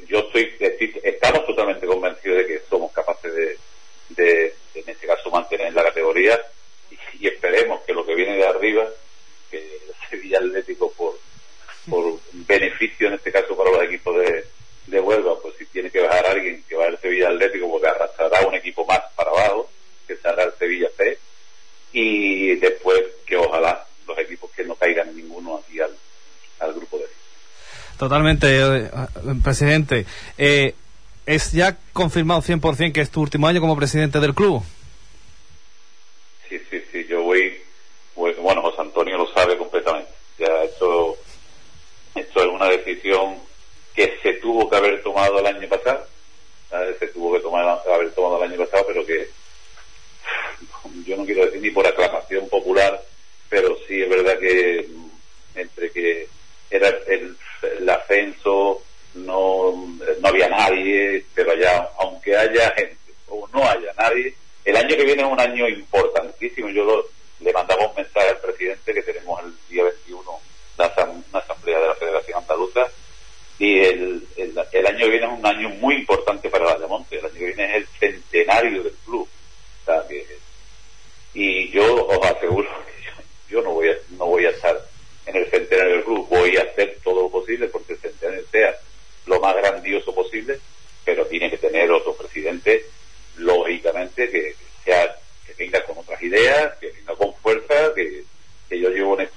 estamos totalmente convencidos de que somos capaces de en este caso mantener la categoría, y esperemos que lo que viene de arriba, que el Sevilla Atlético por beneficio en este caso para los equipos de Huelva, pues si tiene que bajar alguien, que va el Sevilla Atlético, porque arrastrará un equipo más para abajo, que será el Sevilla C, y después que ojalá los equipos que no caigan ninguno aquí al grupo de. Totalmente, presidente. ¿Es ya confirmado 100% que es tu último año como presidente del club? Sí, yo voy, bueno, José Antonio lo sabe completamente. Ya esto es una decisión que se tuvo que haber tomado el año pasado, ¿sabes? Haber tomado el año pasado, pero que yo no quiero decir ni por aclamación popular, pero sí es verdad que entre que era el ascenso, no había nadie, pero allá, aunque haya gente o no haya nadie, el año que viene es un año importantísimo. Yo le mandaba un mensaje al presidente que tenemos el día 21 una asamblea de la Federación Andaluza, y el año que viene es un año muy importante para el Ayamonte. El año que viene es el centenario del club,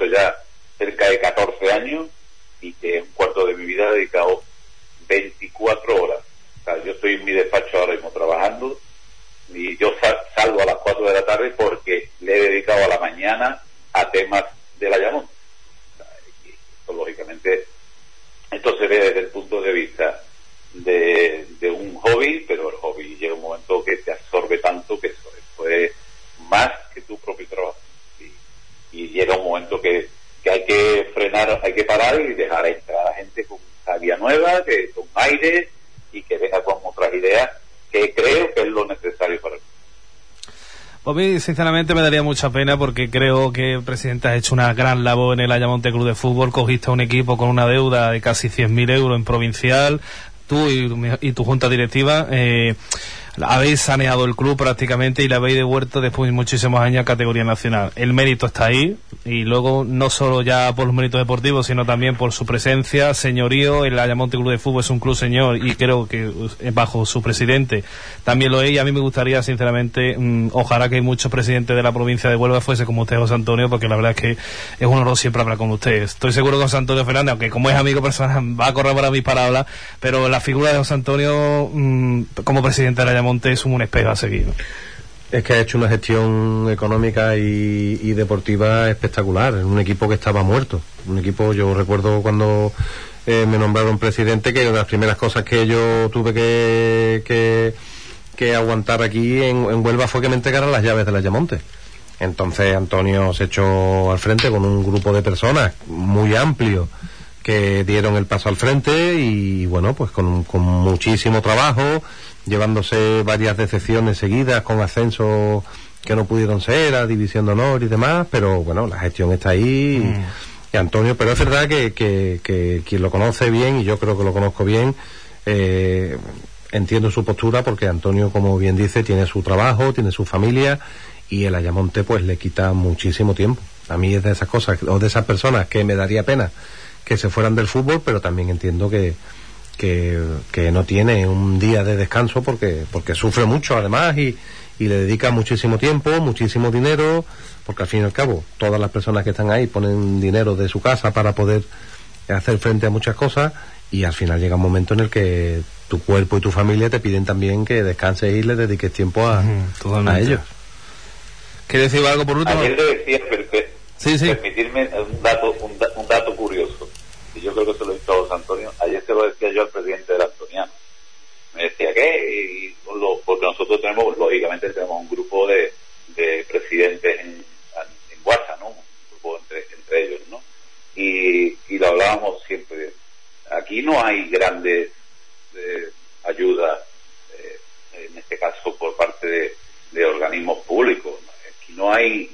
ya cerca de 14 años y que un cuarto de mi vida he dedicado 24 horas. O sea, yo estoy en mi despacho ahora mismo trabajando y yo salgo a las 4 de la tarde porque le he dedicado a la mañana a temas del Ayamonte. O sea, y esto, lógicamente, esto se ve desde el punto de vista de un hobby, pero el hobby llega un momento que te absorbe tanto que eso es más que tu propio trabajo. Y llega un momento que hay que frenar, hay que parar y dejar entrar a la gente con sabia nueva, con aire y que venga con otras ideas que creo que es lo necesario para el mundo. A mí, sinceramente, me daría mucha pena porque creo que, presidente, has hecho una gran labor en el Ayamonte Club de Fútbol. Cogiste a un equipo con una deuda de casi 100.000 euros en provincial. Tú y tu junta directiva habéis saneado el club prácticamente y le habéis devuelto después de muchísimos años a categoría nacional. El mérito está ahí y luego no solo ya por los méritos deportivos sino también por su presencia, señorío. El Ayamonte Club de Fútbol es un club señor y creo que bajo su presidente también lo es, y a mí me gustaría sinceramente, ojalá que muchos presidentes de la provincia de Huelva fuese como usted, José Antonio, porque la verdad es que es un honor siempre hablar con usted. Estoy seguro que José Antonio Fernández, aunque como es amigo personal va a corroborar mis palabras, pero la figura de José Antonio como presidente del Ayamonte es un espejo a seguir, ¿no? Es que ha hecho una gestión económica y deportiva espectacular. Un equipo que estaba muerto. Un equipo, yo recuerdo cuando me nombraron presidente, que una de las primeras cosas que yo tuve que aguantar aquí en Huelva fue que me entregaran las llaves del Ayamonte. Entonces Antonio se echó al frente con un grupo de personas muy amplio que dieron el paso al frente y bueno, pues con muchísimo trabajo, llevándose varias decepciones seguidas con ascensos que no pudieron ser a División de Honor y demás, pero bueno, la gestión está ahí y Antonio, pero es verdad que quien lo conoce bien, y yo creo que lo conozco bien, entiendo su postura, porque Antonio, como bien dice, tiene su trabajo, tiene su familia y el Ayamonte pues le quita muchísimo tiempo. A mí es de esas cosas, o de esas personas que me daría pena que se fueran del fútbol, pero también entiendo que no tiene un día de descanso porque sufre mucho además y le dedica muchísimo tiempo, muchísimo dinero, porque al fin y al cabo todas las personas que están ahí ponen dinero de su casa para poder hacer frente a muchas cosas, y al final llega un momento en el que tu cuerpo y tu familia te piden también que descanses y le dediques tiempo a ellos. ¿Quieres decir algo por último? Ayer le decía, sí. permitirme un dato curioso, y yo creo que se lo he dicho a José Antonio. Ayer se lo decía yo al presidente del Antoniano. Me decía que, porque nosotros lógicamente tenemos un grupo de presidentes en WhatsApp, ¿no? Un grupo entre ellos, ¿no? Y lo hablábamos siempre. Aquí no hay grandes ayudas, en este caso por parte de organismos públicos. Aquí no hay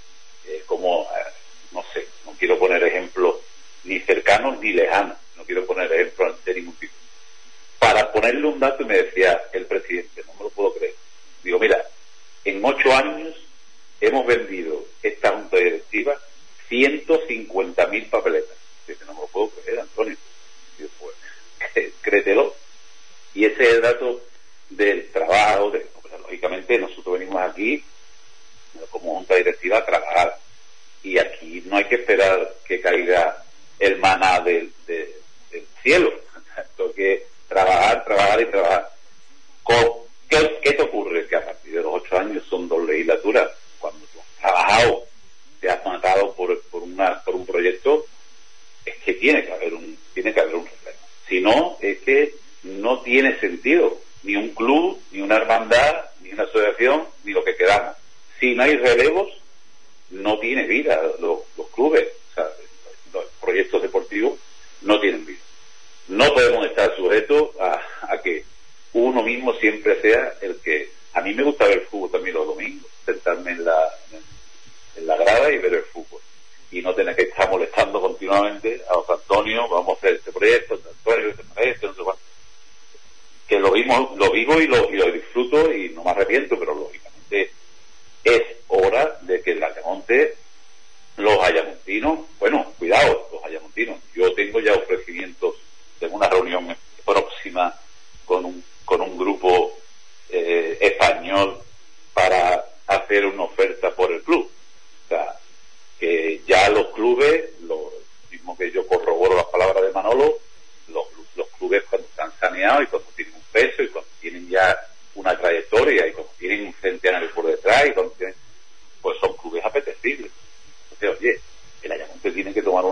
no sé, no quiero poner ejemplos ni cercanos ni lejanos, no quiero poner ejemplos de ningún tipo. Para ponerle un dato, me decía el presidente, no me lo puedo creer. Digo, mira, en 8 años hemos vendido esta junta directiva 150.000 papeletas. Dice, no me lo puedo creer, Antonio. Digo, pues, créetelo. Y ese es el dato del trabajo. Lógicamente, nosotros venimos aquí como junta directiva a trabajar. Y aquí no hay que esperar que caiga el maná del cielo. Hay que trabajar y trabajar. ¿Qué te ocurre? Que a partir de los 8 años son 2 legislaturas. Cuando tú has trabajado, te has matado por un proyecto, es que tiene que haber un reflejo. Si no, es que no tiene sentido ni un club, ni una hermandad, ni una asociación, ni lo que queramos. Si no hay relevos, no tiene vida los clubes. O sea, los proyectos deportivos no tienen vida. No podemos estar sujetos a que uno mismo siempre sea el que... A mí me gusta ver el fútbol también los domingos, sentarme en la grada y ver el fútbol, y no tener que estar molestando continuamente a José Antonio, vamos a hacer este proyecto, Antonio, no sé cuánto. Que lo vivo y lo disfruto y no me arrepiento, pero lógicamente es hora de que el Ayamonte, los ayamontinos, bueno, cuidado, los ayamontinos, yo tengo ya ofrecimientos, tengo una reunión próxima con un grupo español para hacer una oferta por el club. O sea, que ya los clubes,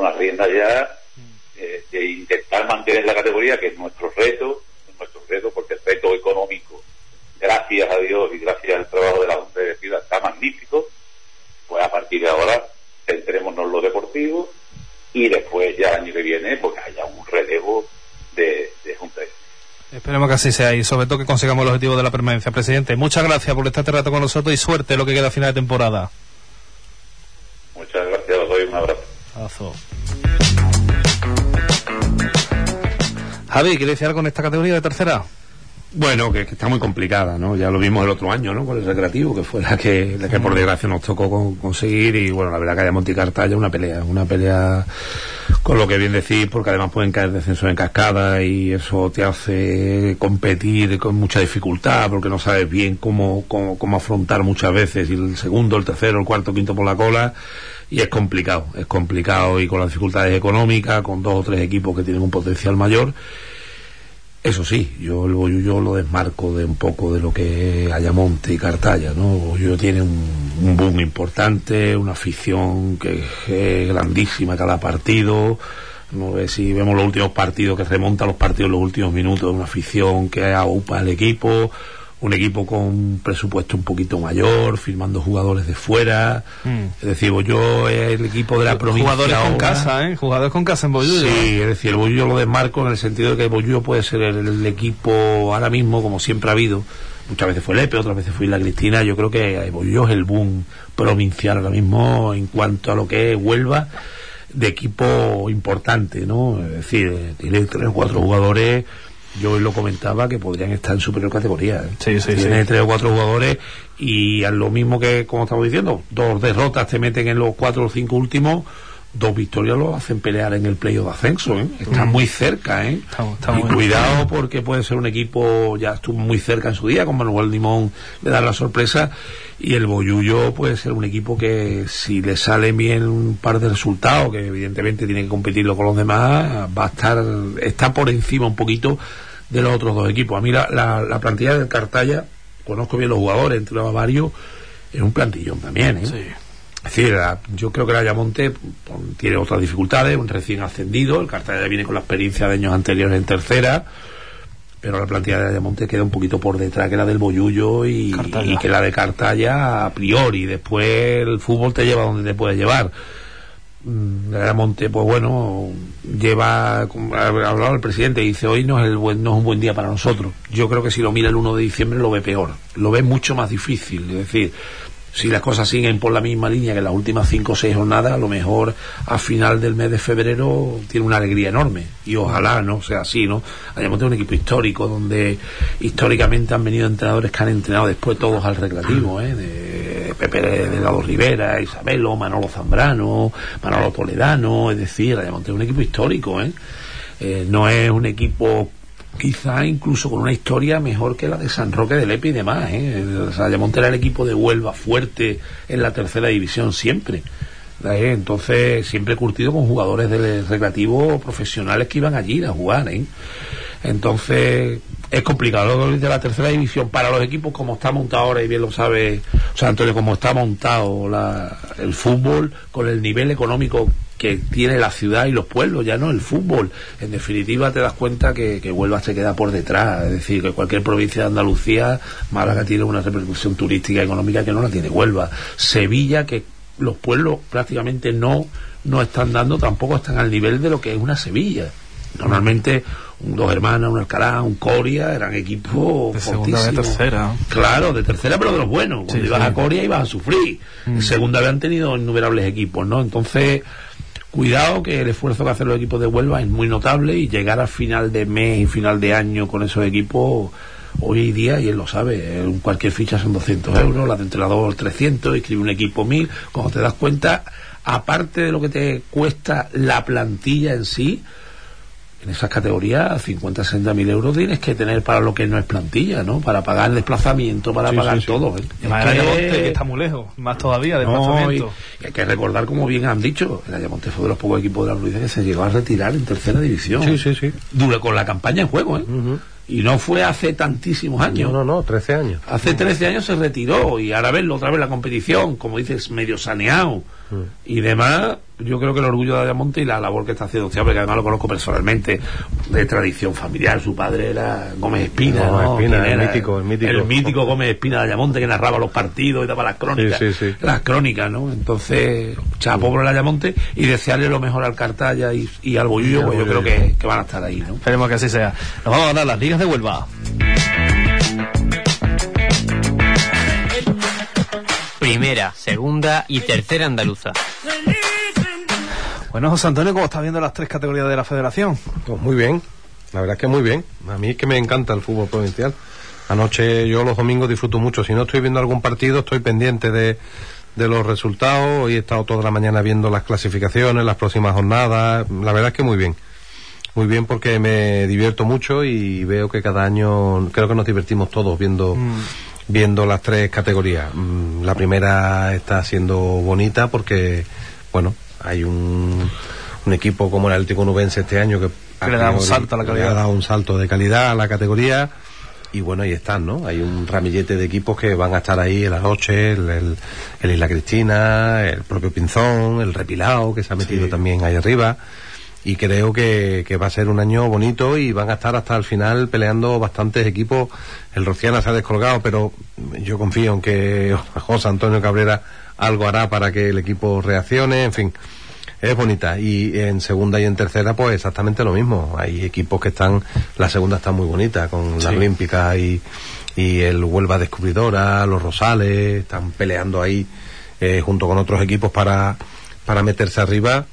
unas riendas ya de intentar mantener la categoría, que es nuestro reto, porque el reto económico, gracias a Dios y gracias al trabajo de la Junta Directiva, está magnífico. Pues a partir de ahora centrémonos en lo deportivo y después ya el año que viene pues haya un relevo de Junta Directiva. Esperemos que así sea y sobre todo que consigamos el objetivo de la permanencia. Presidente, muchas gracias por estar este rato con nosotros y suerte en lo que queda a final de temporada. Muchas gracias, os doy un abrazo. Abrazo. Javi, ¿quieres decir algo con esta categoría de tercera? Bueno, que está muy complicada, ¿no? Ya lo vimos el otro año, ¿no? Con el Recreativo, que fue la que por desgracia nos tocó conseguir, y bueno, la verdad que Ayamonte y Cartaya una pelea con lo que bien decís, porque además pueden caer descensos en cascada y eso te hace competir con mucha dificultad, porque no sabes bien cómo afrontar muchas veces, y el segundo, el tercero, el cuarto, quinto por la cola, y es complicado, y con las dificultades económicas, con 2 o 3 equipos que tienen un potencial mayor. Eso sí, yo el Bollullo lo desmarco de un poco de lo que es Ayamonte y Cartaya, ¿no? El Bollullo tiene un boom importante, una afición que es grandísima cada partido. No sé si vemos los últimos partidos, que remonta los partidos en los últimos minutos, una afición que aupa al equipo, un equipo con un presupuesto un poquito mayor, firmando jugadores de fuera. Es decir, Bollullo es el equipo de la provincia. Jugadores ahora. Con casa, jugadores con casa en Bollullo. Sí, es decir, el Bollullo lo desmarco en el sentido de que el Bollullo puede ser el equipo ahora mismo, como siempre ha habido. Muchas veces fue Lepe, otras veces fue Isla Cristina. Yo creo que el Bollullo es el boom provincial ahora mismo en cuanto a lo que es Huelva, de equipo importante, ¿no? Es decir, tiene 3 o 4 jugadores. Yo hoy lo comentaba, que podrían estar en superior categoría. Sí. Tiene 3 o 4 jugadores, y a lo mismo que, como estamos diciendo, 2 derrotas te meten en los 4 o 5 últimos, 2 victorias lo hacen pelear en el playoff de ascenso, Están muy cerca, Está y muy cuidado bien. porque puede ser un equipo, ya estuvo muy cerca en su día, con Manuel Limón le da la sorpresa, y el Bollullo puede ser un equipo que, si le salen bien un par de resultados, que evidentemente tiene que competirlo con los demás, va a está por encima un poquito de los otros 2 equipos. A mí la plantilla del Cartaya, conozco bien los jugadores, entre los varios, es un plantillón también, Sí. Es decir, yo creo que el Ayamonte tiene otras dificultades, un recién ascendido, el Cartaya viene con la experiencia de años anteriores en tercera, pero la plantilla de Ayamonte queda un poquito por detrás que la del Bollullo y que la de Cartaya a priori. Después el fútbol te lleva donde te puede llevar. El Ayamonte, pues bueno, ha hablado el presidente y dice, hoy no es un buen día para nosotros. Yo creo que si lo mira el 1 de diciembre lo ve peor, lo ve mucho más difícil. Es decir, si las cosas siguen por la misma línea que las últimas 5 o 6 jornadas, a lo mejor a final del mes de febrero tiene una alegría enorme, y ojalá no sea así, ¿no? Ayamonte es un equipo histórico, donde históricamente han venido entrenadores que han entrenado después todos al Recreativo, de Pepe Delgado Rivera, Isabelo, Manolo Zambrano, Manolo Toledano. Es decir, Ayamonte es un equipo histórico, no es un equipo quizá incluso con una historia mejor que la de San Roque de Lepe y demás, O sea, Ayamonte era el equipo de Huelva fuerte en la tercera división siempre, entonces siempre curtido con jugadores del Recreativo profesionales que iban allí a jugar, Entonces es complicado de la tercera división para los equipos como está montado ahora, y bien lo sabe, o sea, Antonio, como está montado el fútbol, con el nivel económico que tiene la ciudad y los pueblos, ya no el fútbol. En definitiva, te das cuenta que Huelva se queda por detrás. Es decir, que cualquier provincia de Andalucía, Málaga tiene una repercusión turística y económica que no la tiene Huelva. Sevilla, que los pueblos prácticamente no están dando, tampoco están al nivel de lo que es una Sevilla. Normalmente, Dos Hermanas, un Alcalá, un Coria, eran equipos de segunda, de tercera. Claro, de tercera, pero de los buenos. Cuando ibas a Coria ibas a sufrir. En segunda habían tenido innumerables equipos, ¿no? Entonces, cuidado, que el esfuerzo que hacen los equipos de Huelva es muy notable, y llegar a final de mes y final de año con esos equipos, hoy día, y él lo sabe, cualquier ficha son 200 euros, la de entrenador 300, inscribe un equipo 1000. Cuando te das cuenta, aparte de lo que te cuesta la plantilla en sí, en esas categorías, 50, 60 mil euros tienes que tener para lo que no es plantilla, ¿no? Para pagar el desplazamiento, para pagar todo. Y más el Ayamonte, que está muy lejos, más todavía, desplazamiento. Y hay que recordar, como bien han dicho, el Ayamonte fue de los pocos equipos de la provincia que se llegó a retirar en tercera división. Sí. Dura con la campaña en juego, Y no fue hace tantísimos años. No, 13 años. Hace 13 años se retiró, y ahora verlo otra vez la competición, como dices, medio saneado. y demás. Yo creo que el orgullo de Ayamonte y la labor que está haciendo usted, porque además lo conozco personalmente, de tradición familiar. Su padre era Gómez Espina, ¿no? Espina, el mítico Gómez Espina de Ayamonte, que narraba los partidos y daba las crónicas, las crónicas, ¿no? Entonces, chapo por el Ayamonte, y desearle lo mejor al Cartaya y al Bollullo, pues yo creo que van a estar ahí, ¿no? Esperemos que así sea. Nos vamos a dar las ligas de Huelva. Primera, segunda y tercera andaluza. Bueno, José Antonio, ¿cómo estás viendo las 3 categorías de la Federación? Pues muy bien, la verdad es que muy bien. A mí es que me encanta el fútbol provincial. Anoche yo los domingos disfruto mucho. Si no estoy viendo algún partido, estoy pendiente de los resultados. Hoy he estado toda la mañana viendo las clasificaciones, las próximas jornadas. La verdad es que muy bien. Muy bien, porque me divierto mucho y veo que cada año creo que nos divertimos todos viendo las 3 categorías. La primera está siendo bonita porque, bueno, hay un equipo como el Atlético Nubense este año que le da un salto a la calidad. Le ha dado un salto de calidad a la categoría, y bueno, ahí están, ¿no? Hay un ramillete de equipos que van a estar ahí en la noche, el Isla Cristina, el propio Pinzón, el Repilao, que se ha metido también ahí arriba, y creo que va a ser un año bonito y van a estar hasta el final peleando bastantes equipos. El Rociana se ha descolgado, pero yo confío en que José Antonio Cabrera algo hará para que el equipo reaccione. En fin, es bonita. Y en segunda y en tercera pues exactamente lo mismo. Hay equipos que están, la segunda está muy bonita con la Olímpica y el Huelva Descubridora, los Rosales, están peleando ahí junto con otros equipos para meterse arriba.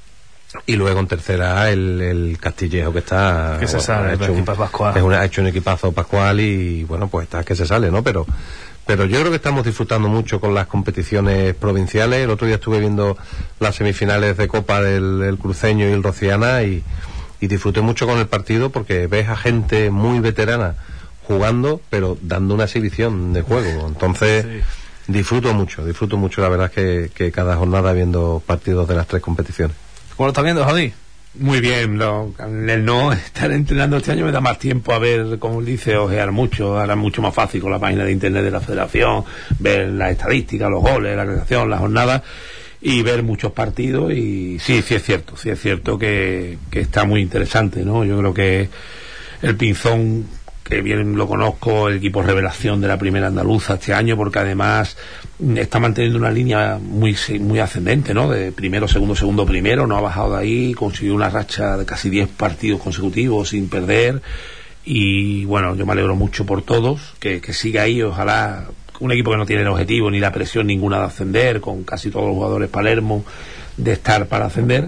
Y luego en tercera el Castillejo, que está, que se sale, ha hecho un equipazo Pascual, y bueno, pues está que se sale, ¿no? Pero yo creo que estamos disfrutando mucho con las competiciones provinciales. El otro día estuve viendo las semifinales de Copa del Cruceño y el Rociana, y disfruté mucho con el partido, porque ves a gente muy veterana jugando, pero dando una exhibición de juego. Entonces disfruto mucho, la verdad es que cada jornada viendo partidos de las 3 competiciones. ¿Cómo lo estás viendo, Javi? Muy bien, el no estar entrenando este año me da más tiempo a ver, como dice, ojear mucho. Ahora es mucho más fácil con la página de internet de la Federación, ver las estadísticas, los goles, la creación, las jornadas, y ver muchos partidos. Y sí es cierto que está muy interesante, ¿no? Yo creo que el Pinzón, que bien lo conozco, el equipo revelación de la primera andaluza este año, porque además está manteniendo una línea muy ascendente, ¿no? De primero, segundo, primero, no ha bajado de ahí, consiguió una racha de casi 10 partidos consecutivos sin perder, y bueno, yo me alegro mucho por todos, que siga ahí. Ojalá un equipo que no tiene el objetivo ni la presión ninguna de ascender, con casi todos los jugadores Palermo de estar para ascender,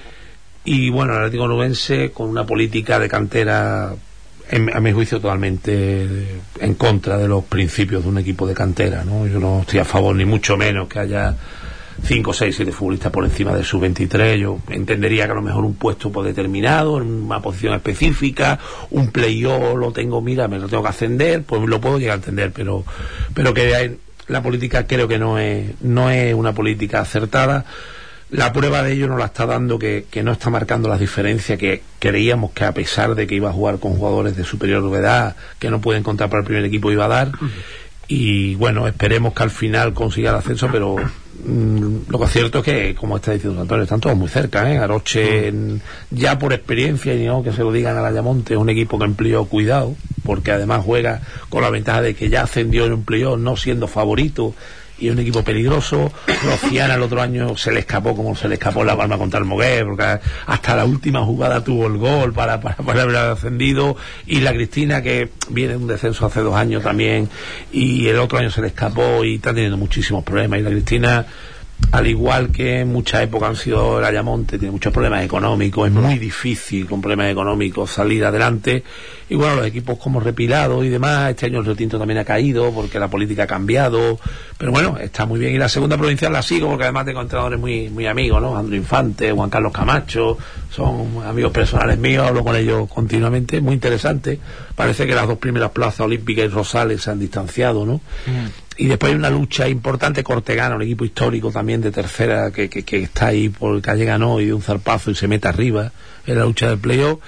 y bueno, el Atlético Nubense con una política de cantera, a mi juicio, totalmente en contra de los principios de un equipo de cantera, ¿no? Yo no estoy a favor, ni mucho menos, que haya 5, 6, 7 futbolistas por encima de sub-23. Yo entendería que a lo mejor un puesto por determinado, en una posición específica, un play-off lo tengo, mira, me lo tengo que ascender, pues lo puedo llegar a entender, pero que la política creo que no es una política acertada. La prueba de ello nos la está dando que no está marcando las diferencias que creíamos que, a pesar de que iba a jugar con jugadores de superior edad que no pueden contar para el primer equipo, iba a dar. Y bueno, esperemos que al final consiga el ascenso, pero lo que es cierto es que, como está diciendo Antonio, están todos muy cerca, ¿eh? Aroche, ya por experiencia, y no que se lo digan al Ayamonte, es un equipo que empleó cuidado, porque además juega con la ventaja de que ya ascendió en un playoff no siendo favorito, y es un equipo peligroso. Rociana el otro año se le escapó como se le escapó en La Palma contra el Moguer, porque hasta la última jugada tuvo el gol para haber ascendido. Y la Cristina, que viene de un descenso hace 2 años también, y el otro año se le escapó, y está teniendo muchísimos problemas. Y la Cristina, al igual que en muchas épocas han sido el Ayamonte, tiene muchos problemas económicos, es muy difícil con problemas económicos salir adelante. Y bueno, los equipos como Repilado y demás, este año el Río Tinto también ha caído porque la política ha cambiado, pero bueno, está muy bien. Y la segunda provincial la sigo porque además tengo entrenadores muy amigos, ¿no? Andrés Infante, Juan Carlos Camacho, son amigos personales míos, hablo con ellos continuamente, muy interesante. Parece que las 2 primeras plazas, Olímpica y Rosales, se han distanciado, ¿no? Y después hay una lucha importante, Cortegana, un equipo histórico también de tercera, que está ahí por el Calle Ganó y de un zarpazo y se mete arriba en la lucha del playoff.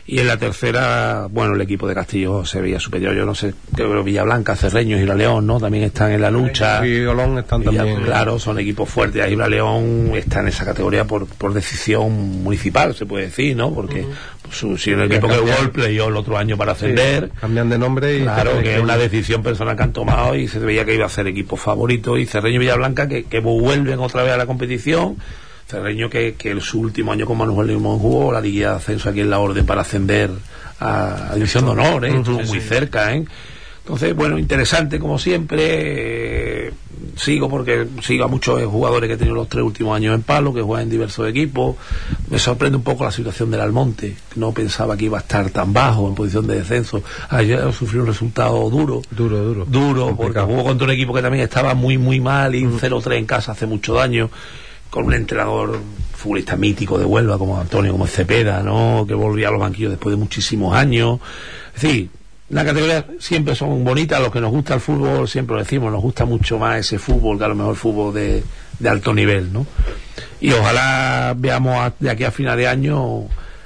Y en la tercera, bueno, el equipo de Castillo se veía superior. Yo no sé, creo que Villablanca, Cerreños y La León, ¿no? También están en la lucha. Y Olón están también. Claro, son equipos fuertes. Ahí La León está en esa categoría por decisión municipal, se puede decir, ¿no? Porque si un equipo que jugó el playoff el otro año para ascender, cambian de nombre y claro, que es una decisión personal que han tomado y se veía que iba a ser equipo favorito. Y Cerreño y Villablanca que vuelven otra vez a la competición. Cerreño que su último año con Manuel Limón jugó la Liga de Ascenso aquí en la Orden para ascender a División de Honor, estuvo muy cerca, Entonces, bueno, interesante como siempre. Sigo a muchos jugadores que he tenido los 3 últimos años en Palo, que juegan en diversos equipos. Me sorprende un poco la situación del Almonte. No pensaba que iba a estar tan bajo en posición de descenso. Ayer sufrió un resultado duro, porque jugó contra un equipo que también estaba muy muy mal y un 0-3 en casa hace mucho daño, con un entrenador futbolista mítico de Huelva como Antonio, como Cepeda, ¿no? Que volvía a los banquillos después de muchísimos años. Es decir, las categorías siempre son bonitas. Los que nos gusta el fútbol, siempre lo decimos, nos gusta mucho más ese fútbol que a lo mejor fútbol de alto nivel, ¿no? Y ojalá veamos de aquí a final de año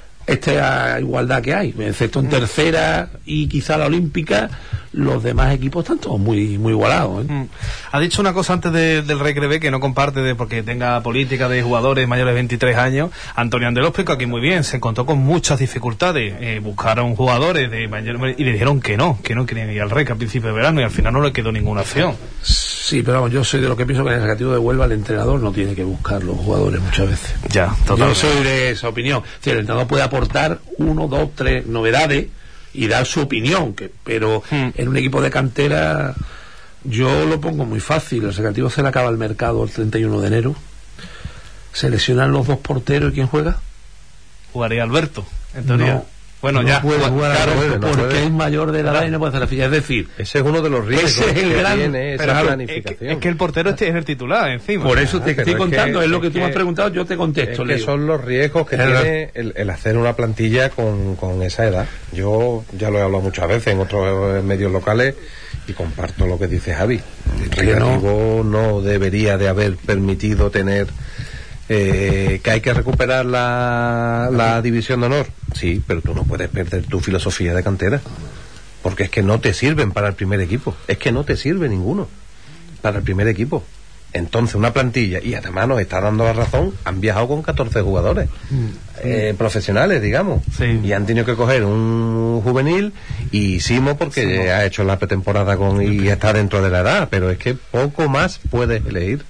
esta igualdad que hay, excepto en tercera y quizá la olímpica. Los demás equipos están todos muy muy igualados, Ha dicho una cosa antes del Recrebe que no comparte porque tenga política de jugadores mayores de 23 años. Antonio Andrés lo explicó aquí muy bien. Se encontró con muchas dificultades. Buscaron jugadores de mayores y le dijeron que no querían ir al Rec a principio de verano y al final no le quedó ninguna opción. Sí, pero vamos, yo soy de los que pienso que en el negativo de Huelva el entrenador no tiene que buscar los jugadores muchas veces. Ya, totalmente. Yo soy de esa opinión. Si el entrenador puede aportar 1, 2, 3 novedades y dar su opinión, pero en un equipo de cantera yo lo pongo muy fácil. El Recreativo se le acaba el mercado el 31 de enero, se lesionan los 2 porteros. ¿Y quién juega? Jugaría Alberto, en teoría. No. Bueno, no ya puede jugar claro, Alberto, porque es mayor de edad y no puede hacer la ficha. Es decir, ese es uno de los riesgos ese es el gran, tiene esa pero planificación. es que el portero es el titular encima. Por eso te estoy contando, es lo que tú me has que preguntado, yo te contesto. Es que son los riesgos que tiene el hacer una plantilla con esa edad. Yo ya lo he hablado muchas veces en otros medios locales y comparto lo que dice Javi. El Recreativo no debería de haber permitido tener que hay que recuperar la división de honor. Sí, pero tú no puedes perder tu filosofía de cantera, porque es que no te sirven para el primer equipo. Es que no te sirve ninguno para el primer equipo. Entonces una plantilla, y además nos está dando la razón, han viajado con 14 jugadores profesionales, digamos, y han tenido que coger un juvenil y Simo porque ha hecho la pretemporada y está dentro de la edad, pero es que poco más puedes elegir.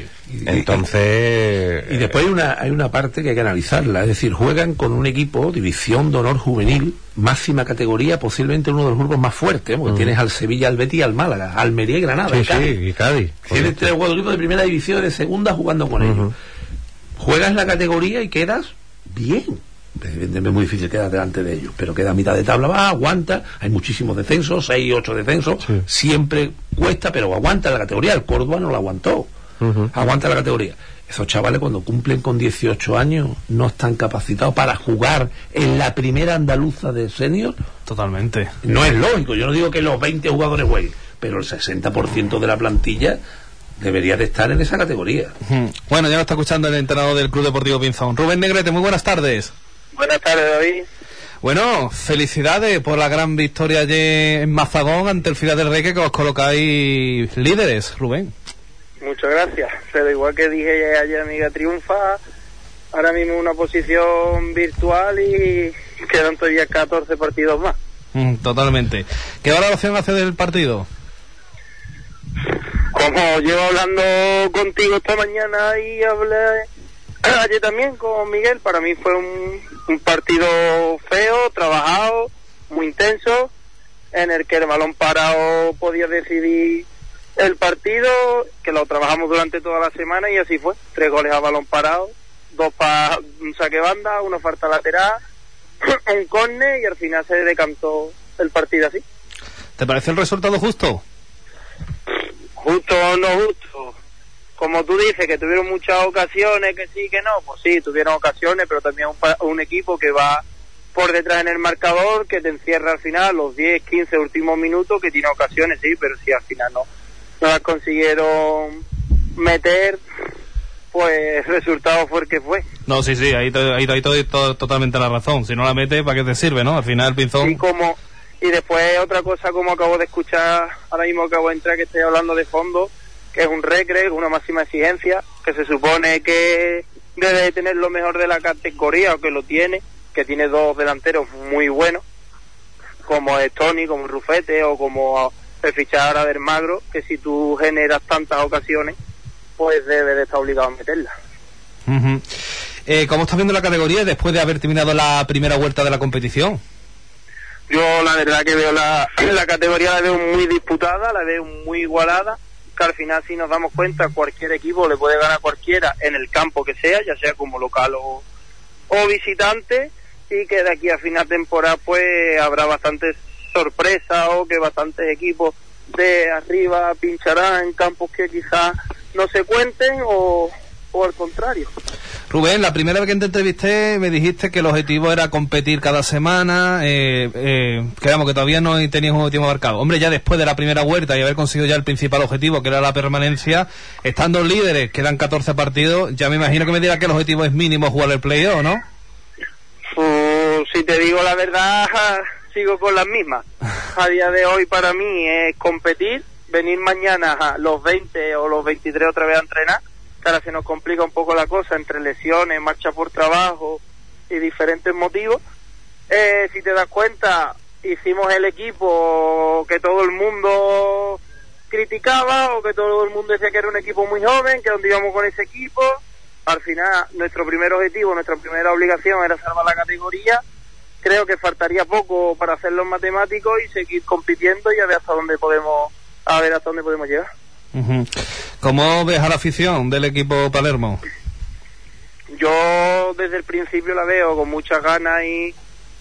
Entonces y después hay una parte que hay que analizarla, es decir, juegan con un equipo división de honor juvenil, máxima categoría, posiblemente uno de los grupos más fuertes, porque tienes al Sevilla, al Betis, al Málaga, Almería y Granada, y Cádiz. Tienes 3 o 4 equipos de primera división y de segunda jugando con ellos. Juegas la categoría y quedas bien. Evidentemente es muy difícil quedar delante de ellos, pero queda a mitad de tabla, aguanta, hay muchísimos descensos, 6, 8 descensos, siempre cuesta, pero aguanta la categoría. El Córdoba no la aguantó. Aguanta la categoría. Esos chavales cuando cumplen con 18 años no están capacitados para jugar en la primera andaluza de senior. Totalmente. No es lógico, yo no digo que los 20 jugadores jueguen, pero el 60% de la plantilla debería de estar en esa categoría. Bueno, ya lo está escuchando el entrenador del Club Deportivo Pinzón. Rubén Negrete, muy buenas tardes. Buenas tardes, David. Bueno, felicidades por la gran victoria ayer en Mazagón ante el Fidel del Reque, que os colocáis líderes, Rubén. Muchas gracias, pero igual que dije ayer, amiga, triunfa ahora mismo en una posición virtual y quedan todavía 14 partidos más. Totalmente. ¿Qué valoración hace del partido? Como llevo hablando contigo esta mañana y hablé ayer también con Miguel, para mí fue un partido feo, trabajado, muy intenso, en el que el balón parado podía decidir el partido, que lo trabajamos durante toda la semana y así fue. 3 goles a balón parado, 2 para un saque banda, 1 falta lateral, un córner y al final se decantó el partido así. ¿Te parece el resultado justo? Justo o no justo. Como tú dices, que tuvieron muchas ocasiones, que sí, que no, pues sí, tuvieron ocasiones, pero también un equipo que va por detrás en el marcador, que te encierra al final los 10, 15 últimos minutos, que tiene ocasiones, sí, pero sí, al final no las consiguieron meter, pues el resultado fue el que fue. No, sí, ahí totalmente la razón. Si no la metes, ¿para qué te sirve, no? Al final el Pinzón... Y después otra cosa, como acabo de escuchar, ahora mismo acabo de entrar, que estoy hablando de fondo, que es un recre, una máxima exigencia, que se supone que debe tener lo mejor de la categoría, o que lo tiene, que tiene dos delanteros muy buenos, como es Tony, como Rufete, o como el fichaje ahora del Magro, que si tú generas tantas ocasiones, pues debe de estar obligado a meterla. Uh-huh. ¿Cómo estás viendo la categoría después de haber terminado la primera vuelta de la competición? Yo la verdad que veo la categoría, la veo muy disputada, la veo muy igualada, que al final, si nos damos cuenta, cualquier equipo le puede ganar a cualquiera en el campo que sea, ya sea como local o visitante, y que de aquí a final de temporada pues habrá bastantes sorpresas, o que bastantes equipos de arriba pincharán en campos que quizás no se cuenten, o al contrario. Rubén, la primera vez que te entrevisté me dijiste que el objetivo era competir cada semana, que todavía no tenías un objetivo marcado. Hombre, ya después de la primera vuelta y haber conseguido ya el principal objetivo, que era la permanencia, estando líderes, quedan 14 partidos, ya me imagino que me dirás que el objetivo es mínimo jugar el playoff, ¿no? Si te digo la verdad, sigo con las mismas. A día de hoy para mí es competir, venir mañana a los 20 o los 23 otra vez a entrenar. Ahora se nos complica un poco la cosa entre lesiones, marcha por trabajo y diferentes motivos. Si te das cuenta, hicimos el equipo que todo el mundo criticaba, o que todo el mundo decía que era un equipo muy joven, que donde íbamos con ese equipo. Al final, nuestro primer objetivo, nuestra primera obligación era salvar la categoría. Creo que faltaría poco para hacer los matemáticos y seguir compitiendo y a ver hasta dónde podemos llegar. Uh-huh. ¿Cómo ves a la afición del equipo Palermo? Yo desde el principio la veo con muchas ganas y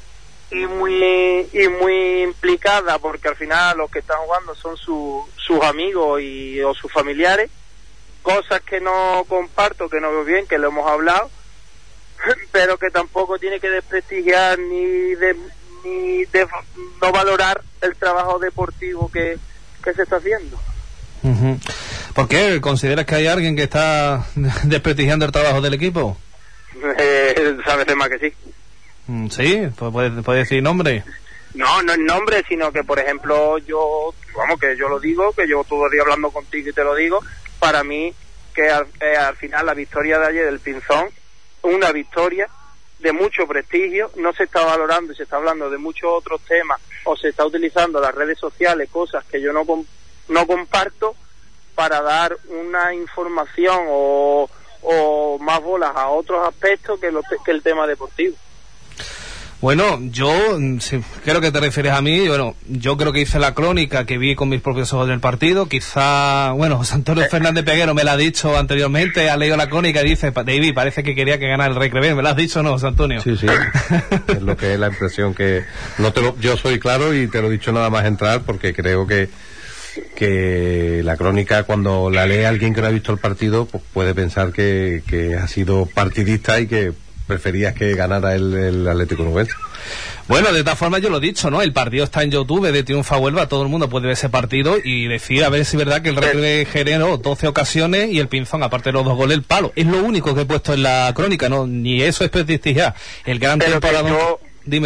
muy implicada, porque al final los que están jugando son sus amigos o sus familiares. Cosas que no comparto, que no veo bien, que lo hemos hablado, pero que tampoco tiene que desprestigiar ni de no valorar el trabajo deportivo que se está haciendo. Uh-huh. ¿Por qué? ¿Consideras que hay alguien que está desprestigiando el trabajo del equipo? Sabes más que sí. Sí, ¿puedes decir nombre? No es nombre, sino que, por ejemplo, que yo lo digo, que yo todo el día hablando contigo y te lo digo, para mí, que al final la victoria de ayer del Pinzón, una victoria de mucho prestigio, no se está valorando y se está hablando de muchos otros temas, o se está utilizando las redes sociales, cosas que yo no comparto, para dar una información o más bolas a otros aspectos que el tema deportivo. Bueno, yo creo que te refieres a mí. Bueno, yo creo que hice la crónica que vi con mis propios ojos del partido. Quizá, José Antonio Fernández Peguero me lo ha dicho anteriormente, ha leído la crónica y dice, David, parece que quería que ganara el Recre. ¿Me lo has dicho o no, José Antonio? Sí, es lo que es la impresión que... yo soy claro y te lo he dicho nada más entrar, porque creo que la crónica, cuando la lee alguien que no ha visto el partido, pues puede pensar que ha sido partidista y que preferías que ganara el Atlético Nubense. Bueno, de todas formas yo lo he dicho, ¿no? El partido está en YouTube de Triunfa Huelva, todo el mundo puede ver ese partido y decir a ver si es verdad que el Recre generó 12 ocasiones y el Pinzón, aparte de los 2 goles, el palo. Es lo único que he puesto en la crónica, ¿no? Ni eso es prestigiar. El gran temporada... Dime,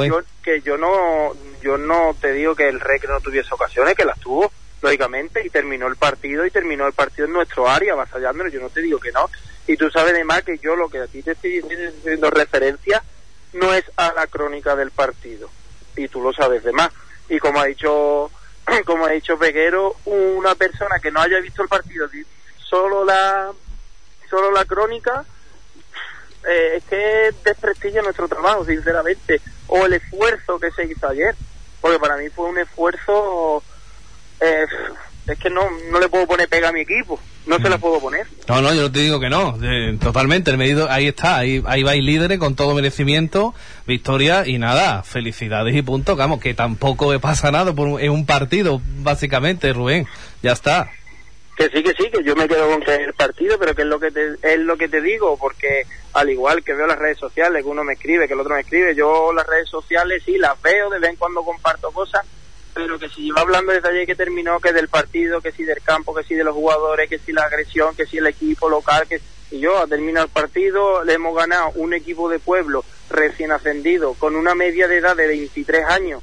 yo no te digo que el Recre no tuviese ocasiones, que las tuvo, lógicamente, y terminó el partido en nuestro área, avasallándolo. Yo no te digo que no. Y tú sabes además que yo lo que a ti te estoy diciendo referencia no es a la crónica del partido, y tú lo sabes de más. Y como ha dicho Peguero, una persona que no haya visto el partido, solo la crónica, es que desprestigia nuestro trabajo, sinceramente, o el esfuerzo que se hizo ayer, porque para mí fue un esfuerzo, es que no le puedo poner pega a mi equipo, no se la puedo poner. No, yo no te digo que no, totalmente, el medido ahí está, ahí vais líderes con todo merecimiento, victoria y nada, felicidades y punto, vamos, que tampoco me pasa nada en un partido, básicamente, Rubén, ya está. Que sí, que yo me quedo con que el partido, pero que es lo que te digo, porque al igual que veo las redes sociales, que uno me escribe, que el otro me escribe, yo las redes sociales sí las veo, de vez en cuando comparto cosas, pero que si llevo hablando desde ayer que terminó, que del partido, que si del campo, que si de los jugadores, que si la agresión, que si el equipo local, que Y yo, a terminar el partido, le hemos ganado un equipo de pueblo recién ascendido, con una media de edad de 23 años.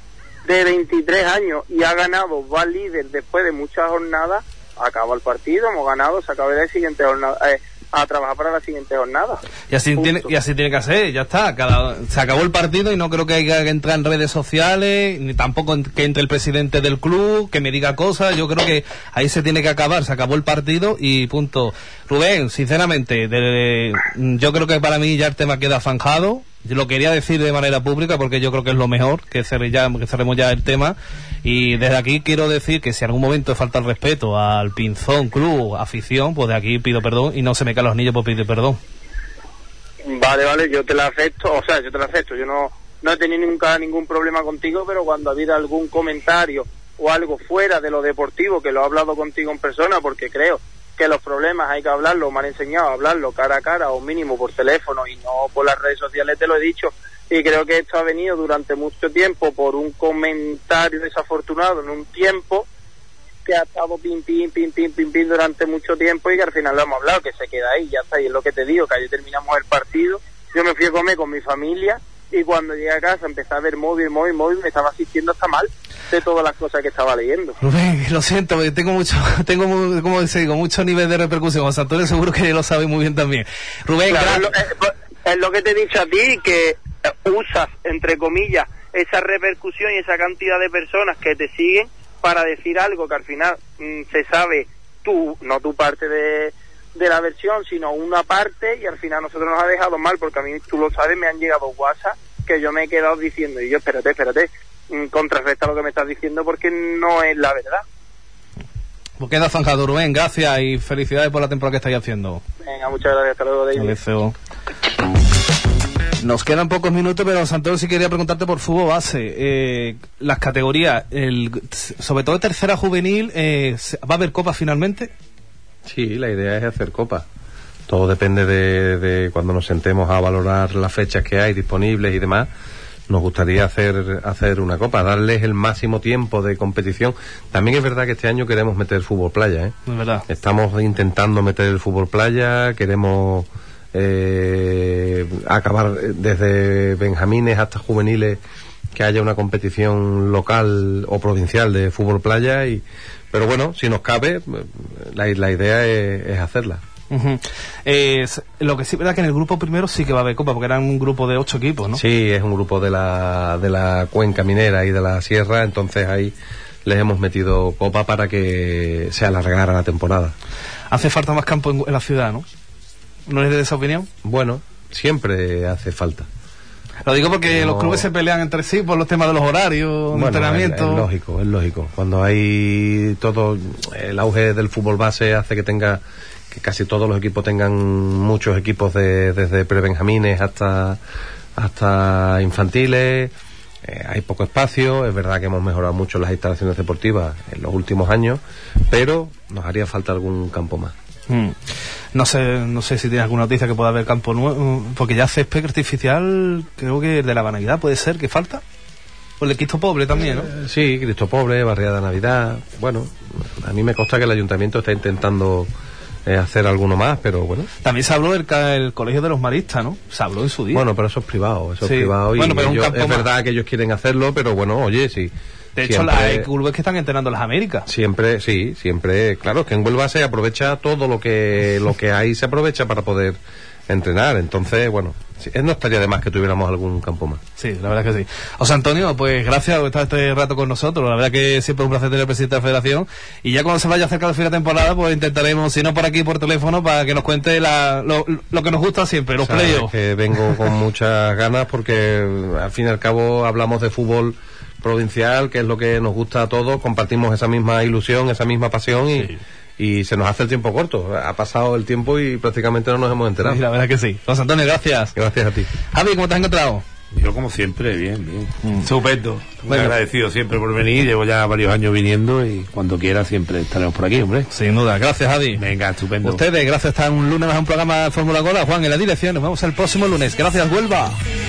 Y ha ganado, va líder después de muchas jornadas. Acaba el partido, hemos ganado, se acaba la siguiente jornada, a trabajar para la siguiente jornada. Y así tiene que ser, ya está. Se acabó el partido y no creo que haya que entrar en redes sociales, ni tampoco que entre el presidente del club, que me diga cosas. Yo creo que ahí se tiene que acabar, se acabó el partido y punto. Rubén, sinceramente, yo creo que para mí ya el tema queda zanjado. Yo lo quería decir de manera pública porque yo creo que es lo mejor, que cerremos ya el tema. Y desde aquí quiero decir que si en algún momento falta el respeto al Pinzón Club, afición, pues de aquí pido perdón y no se me caen los anillos por pedir perdón. Vale, yo te la acepto, yo no he tenido nunca ningún problema contigo, pero cuando ha habido algún comentario o algo fuera de lo deportivo, que lo he hablado contigo en persona, porque creo que los problemas hay que hablarlo, me han enseñado a hablarlo cara a cara o mínimo por teléfono y no por las redes sociales, te lo he dicho, y creo que esto ha venido durante mucho tiempo por un comentario desafortunado en un tiempo que ha estado pim durante mucho tiempo y que al final lo hemos hablado, que se queda ahí, ya está, y es lo que te digo, que ayer terminamos el partido, yo me fui a comer con mi familia y cuando llegué a casa empecé a ver móvil, me estaba asistiendo hasta mal de todas las cosas que estaba leyendo. Rubén, lo siento, porque tengo mucho nivel de repercusión. José Antonio seguro que lo sabe muy bien también. Rubén, claro, es lo que te he dicho a ti, que usas, entre comillas, esa repercusión y esa cantidad de personas que te siguen para decir algo que al final se sabe no tu parte de la versión, sino una parte, y al final nosotros nos ha dejado mal, porque a mí, tú lo sabes, me han llegado WhatsApp que yo me he quedado diciendo, y yo, espérate, contrarresta lo que me estás diciendo porque no es la verdad. Pues queda zanjado, Rubén, gracias y felicidades por la temporada que estáis haciendo. Venga, muchas gracias, hasta luego, David. Nos quedan pocos minutos, pero Santiago, sí quería preguntarte por fútbol base. Las categorías, sobre todo tercera juvenil, ¿va a haber copa finalmente? Sí, la idea es hacer copa. Todo depende de cuando nos sentemos a valorar las fechas que hay disponibles y demás. Nos gustaría hacer una copa, darles el máximo tiempo de competición. También es verdad que este año queremos meter fútbol playa, ¿eh? Es verdad. Estamos intentando meter el fútbol playa, queremos acabar desde benjamines hasta juveniles, que haya una competición local o provincial de fútbol playa, pero bueno, si nos cabe, la idea es hacerla. Uh-huh. Lo que sí es verdad que en el grupo primero sí que va a haber copa, porque eran un grupo de 8 equipos, ¿no? Sí, es un grupo de la cuenca minera y de la sierra, entonces ahí les hemos metido copa para que se alargara la temporada. Hace falta más campo en la ciudad, ¿no? ¿No eres de esa opinión? Bueno, siempre hace falta. Lo digo porque los clubes se pelean entre sí por los temas de los horarios, de entrenamiento. Es lógico. Cuando hay todo el auge del fútbol base hace que casi todos los equipos tengan muchos equipos desde prebenjamines hasta infantiles. Hay poco espacio, es verdad que hemos mejorado mucho las instalaciones deportivas en los últimos años, pero nos haría falta algún campo más. No sé si tienes alguna noticia que pueda haber campo nuevo, porque ya césped artificial, creo que de la Navidad puede ser que falta. O el de Cristo Pobre también, ¿no? Sí, Cristo Pobre, Barriada Navidad. Bueno, a mí me consta que el ayuntamiento está intentando hacer alguno más, pero bueno. También se habló del Colegio de los Maristas, ¿no? Se habló en su día. Bueno, pero eso es privado, es privado, bueno, y es verdad que ellos quieren hacerlo, pero bueno, oye, sí. De hecho, hay clubes que están entrenando las Américas. Siempre, claro, es que en Huelva se aprovecha todo lo que hay, se aprovecha para poder entrenar. Entonces, bueno, no estaría de más que tuviéramos algún campo más. Sí, la verdad que sí. José Antonio, pues gracias por estar este rato con nosotros. La verdad que siempre es un placer tener al presidente de la Federación. Y ya cuando se vaya acercando el fin de temporada, pues intentaremos, si no por aquí, por teléfono, para que nos cuente lo que nos gusta siempre, los playoffs. Que vengo con muchas ganas porque, al fin y al cabo, hablamos de fútbol provincial, que es lo que nos gusta a todos, compartimos esa misma ilusión, esa misma pasión y se nos hace el tiempo corto. Ha pasado el tiempo y prácticamente no nos hemos enterado. Sí, la verdad que sí. José Antonio, gracias. Gracias a ti. Javi, ¿cómo te has encontrado? Yo como siempre, bien. Estupendo. Muy agradecido siempre por venir, llevo ya varios años viniendo y cuando quiera siempre estaremos por aquí, hombre. Sin duda, gracias, Javi. Venga, estupendo. Ustedes, gracias, están un lunes más un programa de Fórmula Gola. Juan, en la dirección, nos vemos el próximo lunes. Gracias, Huelva.